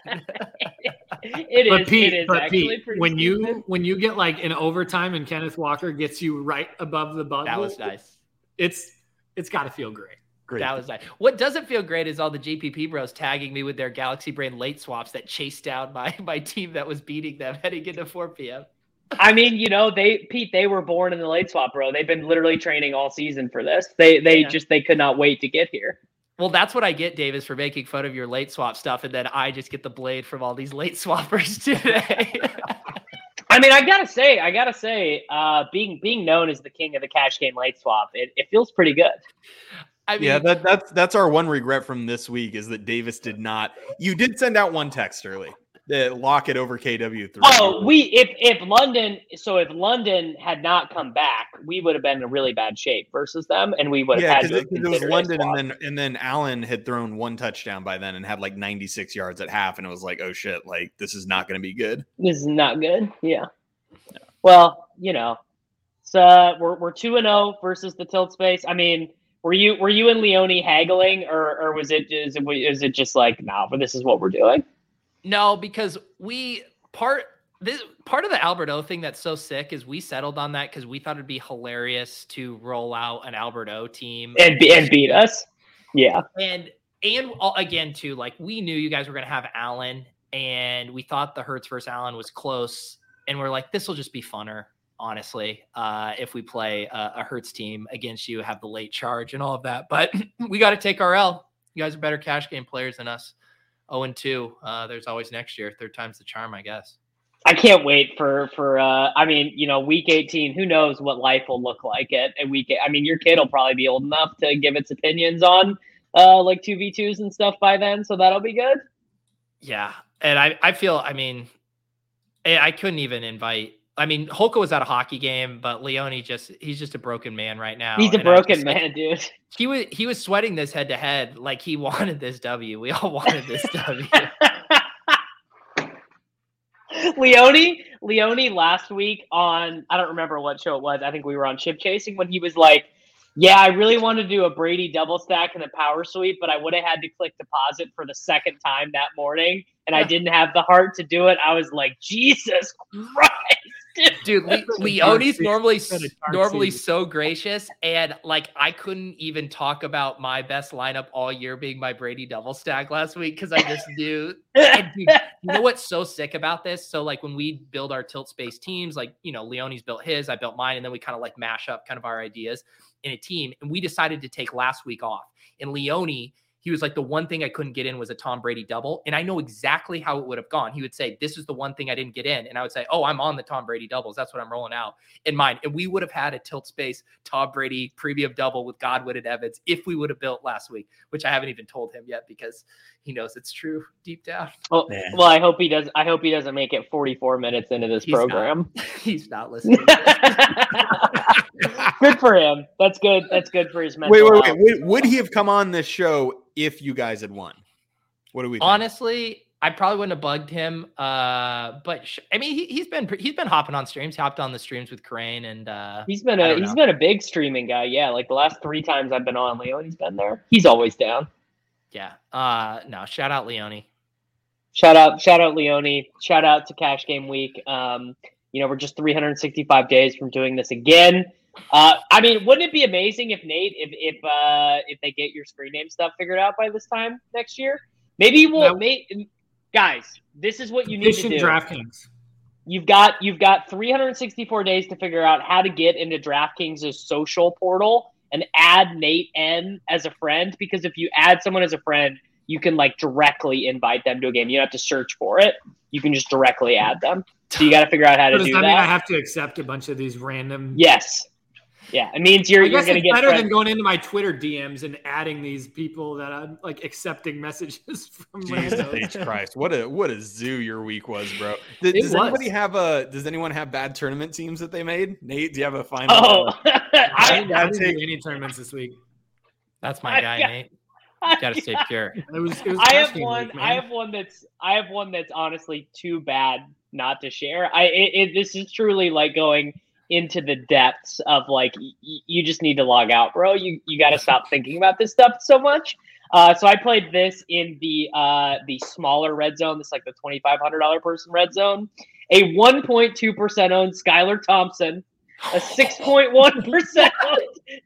It but is. Pete, it is but actually Pete, pretty when stupid. you when you get like an overtime and Kenneth Walker gets you right above the bubble, That was nice. It's it's got to feel great. Great. That was nice. What doesn't feel great is all the G P P bros tagging me with their Galaxy Brain late swaps that chased down my my team that was beating them heading into four p.m. I mean, you know, they Pete, they were born in the late swap, bro. They've been literally training all season for this. They they Yeah. just they could not wait to get here. Well, that's what I get, Davis, for making fun of your late swap stuff, and then I just get the blade from all these late swappers today. I mean, I gotta say, I gotta say, uh, being being known as the king of the cash game late swap, it, it feels pretty good. I mean, Yeah, that, that's that's our one regret from this week is that Davis did not. You did send out one text early. The lock it over K W three. Oh, we if if London, so if London had not come back, we would have been in really bad shape versus them, and we would have Yeah, had because to it, it was consider a London, swap. and then and then Allen had thrown one touchdown by then and had like ninety-six yards at half, and it was like, oh shit, like this is not going to be good. This is not good. Yeah. Well, you know, so we're we're two and zero versus the tilt space. I mean, were you were you and Leone haggling, or or was it is it is it just like no, but this is what we're doing? no, because we part this part of the Alberto thing that's so sick is we settled on that because we thought it'd be hilarious to roll out an Alberto team And be, and beat us. Yeah. and and uh, again too, like we knew you guys were gonna have Allen, and we thought the Hurts versus Allen was close, and we're like, this will just be funner. Honestly, uh, if we play a, a Hurts team against you, have the late charge and all of that, but we got to take our L. You guys are better cash game players than us. Oh and two. Uh, there's always next year. Third time's the charm, I guess. I can't wait for for. Uh, I mean, you know, week eighteen. Who knows what life will look like at, at week? I mean, your kid will probably be old enough to give its opinions on uh, like two v twos and stuff by then, so that'll be good. Yeah, and I I feel. I mean, I, I couldn't even invite. I mean, Holka was at a hockey game, but Leone just, he's just a broken man right now. He's a And I broken just, man, like, dude. He was, he was sweating this head to head. Like he wanted this W. We all wanted this W. Leone, Leone last week on, I don't remember what show it was. I think we were on Chip Chasing when he was like, yeah, I really wanted to do a Brady double stack and a power sweep, but I would have had to click deposit for the second time that morning, and I didn't have the heart to do it. I was like, Jesus Christ. Dude, Le- Leone's normally Been a dark normally season. so gracious, and like I couldn't even talk about my best lineup all year being my Brady double stack last week because I just knew. And dude, you know what's so sick about this? So like when we build our tilt space teams, like you know, Leone's built his, I built mine, and then we kind of like mash up kind of our ideas in a team. And we decided to take last week off. And Leone, he was like, the one thing I couldn't get in was a Tom Brady double. And I know exactly how it would have gone. He would say, this is the one thing I didn't get in. And I would say, oh, I'm on the Tom Brady doubles. That's what I'm rolling out in mine. And we would have had a Tilt Space Tom Brady premium double with Godwin and Evans if we would have built last week, which I haven't even told him yet because he knows it's true deep down. Well, well, I hope he does. I hope he doesn't make it forty-four minutes into this he's program. Not, he's not listening. Good for him. That's good. That's good for his mental Wait, wait, health. wait, wait. Would he have come on this show if you guys had won? What do we think? Honestly, I probably wouldn't have bugged him. Uh, but sh- I mean, he, he's been he's been hopping on streams. He hopped on the streams with Crane, and uh, he's been a he's know. been a big streaming guy. Yeah, like the last three times I've been on, Leone's been there. He's always down. Yeah. Uh, no, shout out Leone. Shout out, shout out Leone. Shout out to Cash Game Week. Um, you know, we're just three hundred sixty-five days from doing this again. Uh, I mean, wouldn't it be amazing if Nate, if if uh, if they get your screen name stuff figured out by this time next year? Maybe we'll, no. Nate, guys. This is what you need to do. DraftKings. You've got you've got three hundred sixty-four days to figure out how to get into DraftKings' social portal and add Nate N as a friend. Because if you add someone as a friend, you can like directly invite them to a game. You don't have to search for it. You can just directly add them. So you got to figure out how to so do does that. that. Mean I have to accept a bunch of these random. Yes. Yeah, it means you're I guess you're gonna it's get better friends. than going into my Twitter D Ms and adding these people that I'm like accepting messages from. Jesus Christ! What a what a zoo your week was, bro. Does, does was. anybody have a? Does anyone have bad tournament teams that they made? Nate, do you have a final? Oh, I, I didn't take- do any tournaments this week. That's my guy, got- Nate. Got to stay pure. It was. It was I Cash have Game one. week, I man. have one that's. I have one that's honestly too bad not to share. I. It, it, this is truly like going into the depths of like y- you just need to log out, bro. You you got to stop thinking about this stuff so much. Uh, so I played this in the uh the smaller red zone. This is like the twenty-five hundred dollar person red zone. A one point two percent owned Skylar Thompson, a six point one percent owned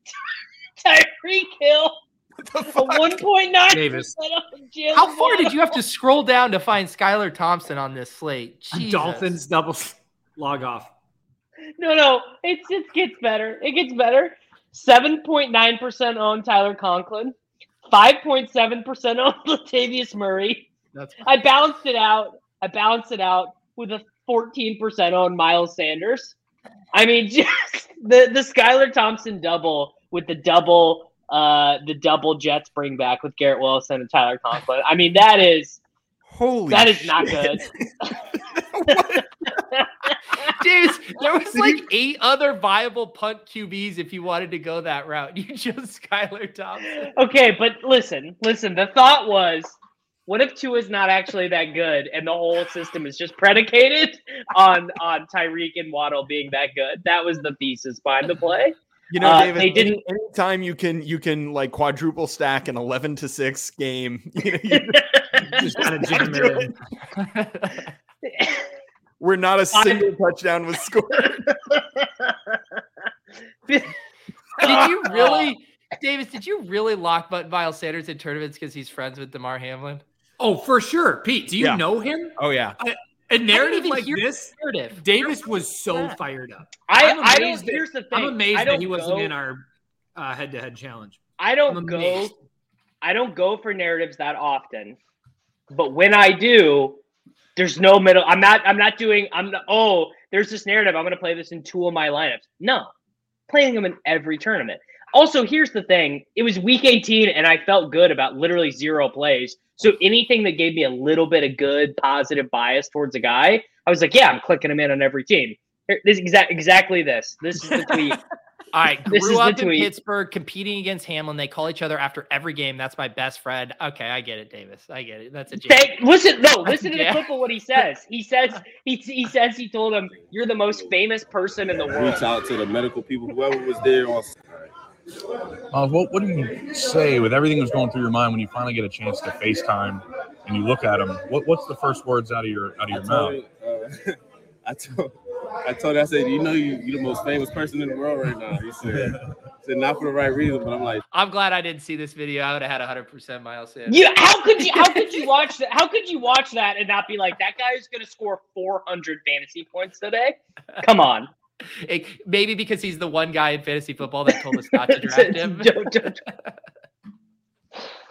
Tyreek Hill. A one point nine Davis. percent owned Jalen How far Waddle. did you have to scroll down to find Skylar Thompson on this slate? Jesus. Dolphins double log off. No, no, it's it gets better. It gets better. Seven point nine percent owned Tyler Conklin. Five point seven percent owned Latavius Murray. That's I balanced it out. I balanced it out with a fourteen percent owned Miles Sanders. I mean, just the the Skylar Thompson double with the double uh the double Jets bring back with Garrett Wilson and Tyler Conklin. I mean, that is Holy that is shit. not good. Dude, there was like eight other viable punt Q Bs if you wanted to go that route. You chose Skylar Thompson. Okay, but listen, listen. The thought was, what if Tua's not actually that good, and the whole system is just predicated on on Tyreek and Waddle being that good? That was the thesis behind the play. You know, Uh, David, they didn't- any, anytime you can you can like quadruple stack an eleven to six game, you know, you, Just got to jam it in. we're not a single touchdown was scored. Did you really, Davis, did you really lock but Miles Sanders in tournaments because he's friends with DeMar Hamlin? Oh, for sure, Pete. Do you Yeah. know him? Oh yeah, A narrative even like hear this, Narrative. Davis was so fired up. I, I'm I don't. amazed that- Here's the thing. I'm amazed I don't that he wasn't go, in our uh, head-to-head challenge. I don't I'm go. amazed. I don't go for narratives that often, but when I do, there's no middle. I'm not. I'm not doing. I'm not. Oh, there's this narrative. I'm going to play this in two of my lineups. No, playing them in every tournament. Also, here's the thing. It was week eighteen, and I felt good about literally zero plays. So anything that gave me a little bit of good, positive bias towards a guy, I was like, yeah, I'm clicking him in on every team. Here, this exact exactly this. This is the tweet. All right, This is grew the up in tweet. Pittsburgh, competing against Hamlin. They call each other after every game. That's my best friend. Okay, I get it, Davis. I get it. That's a jam. Thank, listen, no, listen to the Yeah. clip of what he says. He says he he says he told him, "You're the most famous person in the world." Reach out to the medical people, whoever was there. On... Uh, what, what do you say with everything that's going through your mind when you finally get a chance to FaceTime and you look at him? What, what's the first words out of your out of your I mouth? told, uh, I told, I told, her, I said, you know, you you're the most famous person in the world right now. He said, said not for the right reason, but I'm like, I'm glad I didn't see this video. I would have had one hundred percent Miles Sanders. Yeah, how could you how could you watch that? How could you watch that and not be like, that guy is going to score four hundred fantasy points today? Come on. It- maybe because he's the one guy in fantasy football that told us not to draft him. Don't- don't-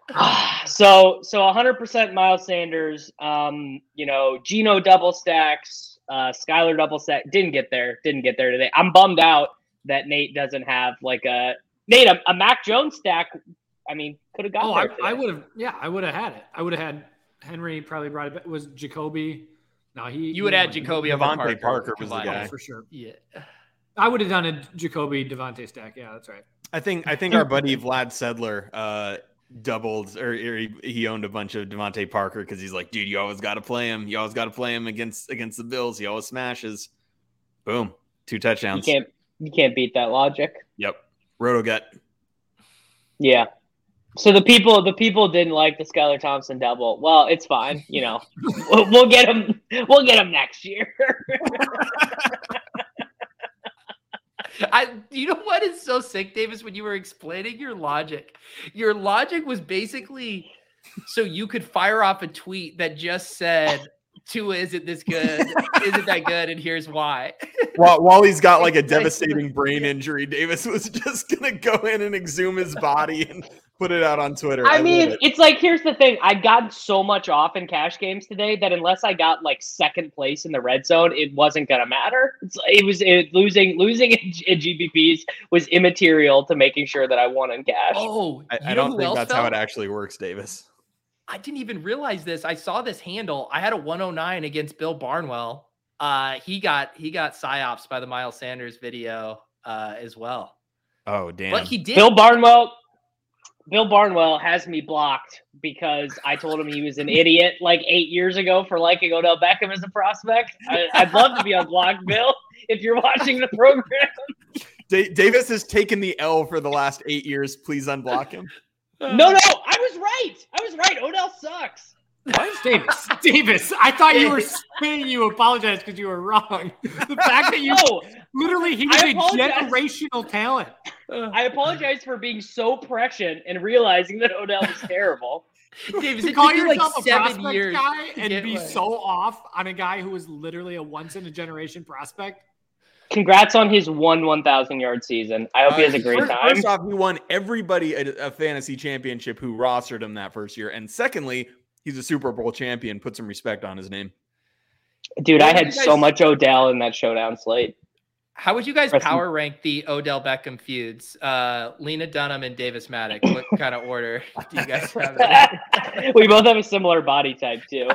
so so one hundred percent Miles Sanders. Um, you know, Geno double stacks, uh, Skylar double stack. Didn't get there. Didn't get there today. I'm bummed out that Nate doesn't have like a Nate a, a Mac Jones stack. I mean, could have got oh, there. I, I would have. Yeah, I would have had it. I would have had Henry. Probably brought it. Back. Was Jacoby? No, he. You would have had Jacoby over Devontae Parker. Parker was the combined. guy. Oh, for sure. Yeah. I would have done a Jacoby Devontae stack. Yeah, that's right. I think I think our buddy Vlad Sedler uh, doubled or, or he, he owned a bunch of Devontae Parker because he's like, dude, you always got to play him. You always got to play him against against the Bills. He always smashes. Boom, two touchdowns. You can't you can't beat that logic. Yep, Rotogut. Yeah. So the people the people didn't like the Skylar Thompson double. Well, it's fine. You know, we'll, we'll get him. We'll get him next year. I, you know what is so sick, Davis, when you were explaining your logic? Your logic was basically so you could fire off a tweet that just said, Tua isn't this good, isn't that good, and here's why. While, while he's got like a devastating brain injury, Davis was just going to go in and exhume his body and put it out on Twitter. I, I mean, it. it's like, here's the thing. I got so much off in cash games today that unless I got like second place in the red zone, it wasn't going to matter. It's, it was it, losing losing in, in G B Ps was immaterial to making sure that I won in cash. Oh, I, you I know don't who think else that's felt? how it actually works, Davis. I didn't even realize this. I saw this handle. I had a one oh nine against Bill Barnwell. Uh, he got he got psyops by the Miles Sanders video uh, as well. Oh, damn. But he did. Bill Barnwell, Bill Barnwell has me blocked because I told him he was an idiot like eight years ago for liking Odell Beckham as a prospect. I, I'd love to be unblocked, Bill, if you're watching the program. Da- Davis has taken the L for the last eight years. Please unblock him. No, no, I was right. I was right. Odell sucks. What? Davis, Davis, I thought you were saying you apologized because you were wrong. The fact that you No, literally, he was I a apologize. generational talent. I apologize for being so prescient and realizing that Odell was terrible. Davis, To it call took you like yourself a seven prospect years guy to and get be one. so off on a guy who was literally a once in a generation prospect. Congrats on his one one thousand yard season. I hope he has a great first, time. First off, he won everybody a, a fantasy championship who rostered him that first year. And secondly, he's a Super Bowl champion. Put some respect on his name. Dude, I What had would you so guys- much Odell in that showdown slate. How would you guys Rest in- power rank the Odell Beckham feuds? Uh, Lena Dunham and Davis Maddox. What kind of order do you guys have? it We both have a similar body type, too.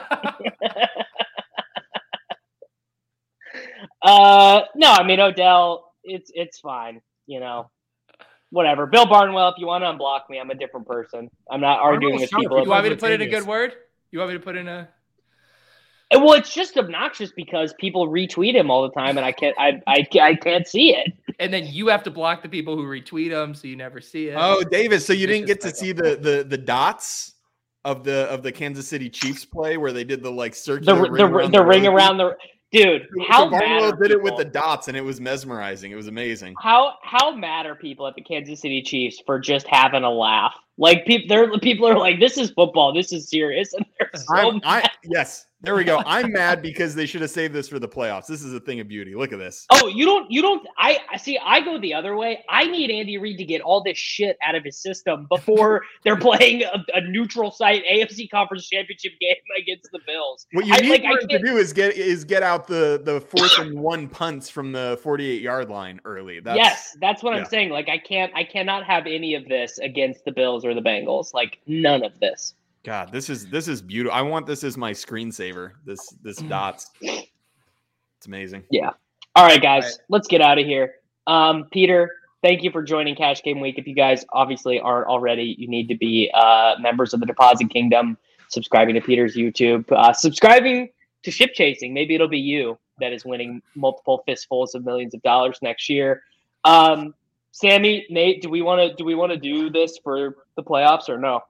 uh, no, I mean, Odell, it's it's fine. You know, whatever. Bill Barnwell, if you want to unblock me, I'm a different person. I'm not arguing Barnwell's with sharp. people. in? You want me to put in a Latavius. good word? You want me to put in a? Well, it's just obnoxious because people retweet him all the time, and I can't, I, I, I can't see it. And then you have to block the people who retweet them, so you never see it. Oh, Davis. So you didn't get to Disrespectful. see the the the dots of the of the Kansas City Chiefs play where they did the like The circular the, ring the, around ring rosy? around the dude. So How mad Barnwell are did it with people- the dots, and it was mesmerizing. It was amazing. How how mad are people at the Kansas City Chiefs for just having a laugh? Like people, they're people are like, "This is football. This is serious," and they're so I'm, mad. I yes, there we go. I'm mad because they should have saved this for the playoffs. This is a thing of beauty. Look at this. Oh, you don't, you don't. I I see. I go the other way. I need Andy Reid to get all this shit out of his system before they're playing a, a neutral site A F C Conference Championship game against the Bills. What you I- need like, I for him to can't- do is get is get out the the fourth and one punts from the forty-eight yard line early. That's, yes, that's what yeah. I'm saying. Like I can't, I cannot have any of this against the Bills or the Bengals. Like none of this. God, this is this is beautiful. I want this as my screensaver. This this dots. It's amazing. Yeah. All right, guys, All right. let's get out of here. Um, Peter, thank you for joining Cash Game Week. If you guys obviously aren't already, you need to be uh, members of the Deposit Kingdom, subscribing to Peter's YouTube, uh, subscribing to Ship Chasing. Maybe it'll be you that is winning multiple fistfuls of millions of dollars next year. Um, Sammy, Nate, do we want to do we want to do this for the playoffs or no?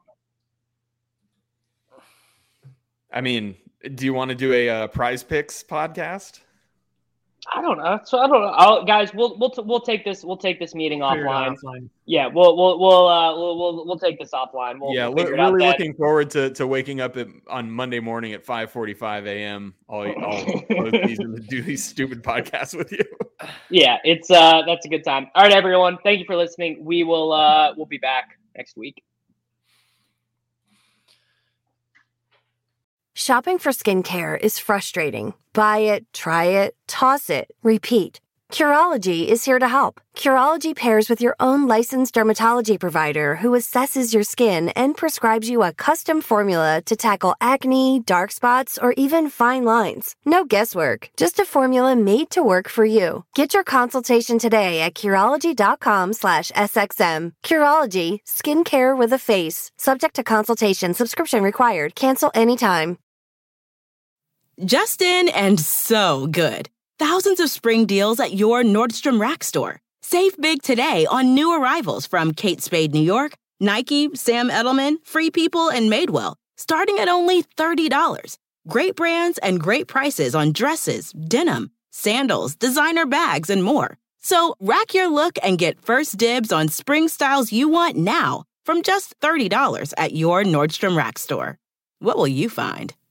I mean, do you want to do a uh, Prize Picks podcast? I don't know. So I don't know. I'll, guys, we'll we'll t- we'll take this we'll take this meeting Figure it offline. out offline. Yeah, we'll we'll we'll uh, we'll, we'll we'll take this offline. We'll, yeah, we'll li- figure it out really then. looking forward to to waking up at, on Monday morning at five forty-five a.m. all all season to do these stupid podcasts with you. Yeah, it's uh that's a good time. All right, everyone. Thank you for listening. We will uh we'll be back next week. Shopping for skincare is frustrating. Buy it, try it, toss it, repeat. Curology is here to help. Curology pairs with your own licensed dermatology provider who assesses your skin and prescribes you a custom formula to tackle acne, dark spots, or even fine lines. No guesswork, just a formula made to work for you. Get your consultation today at Curology.com slash SXM. Curology, skincare with a face. Subject to consultation, subscription required. Cancel anytime. Justin and so good. Thousands of spring deals at your Nordstrom Rack store. Save big today on new arrivals from Kate Spade New York, Nike, Sam Edelman, Free People, and Madewell, starting at only thirty dollars. Great brands and great prices on dresses, denim, sandals, designer bags, and more. So rack your look and get first dibs on spring styles you want now from just thirty dollars at your Nordstrom Rack store. What will you find?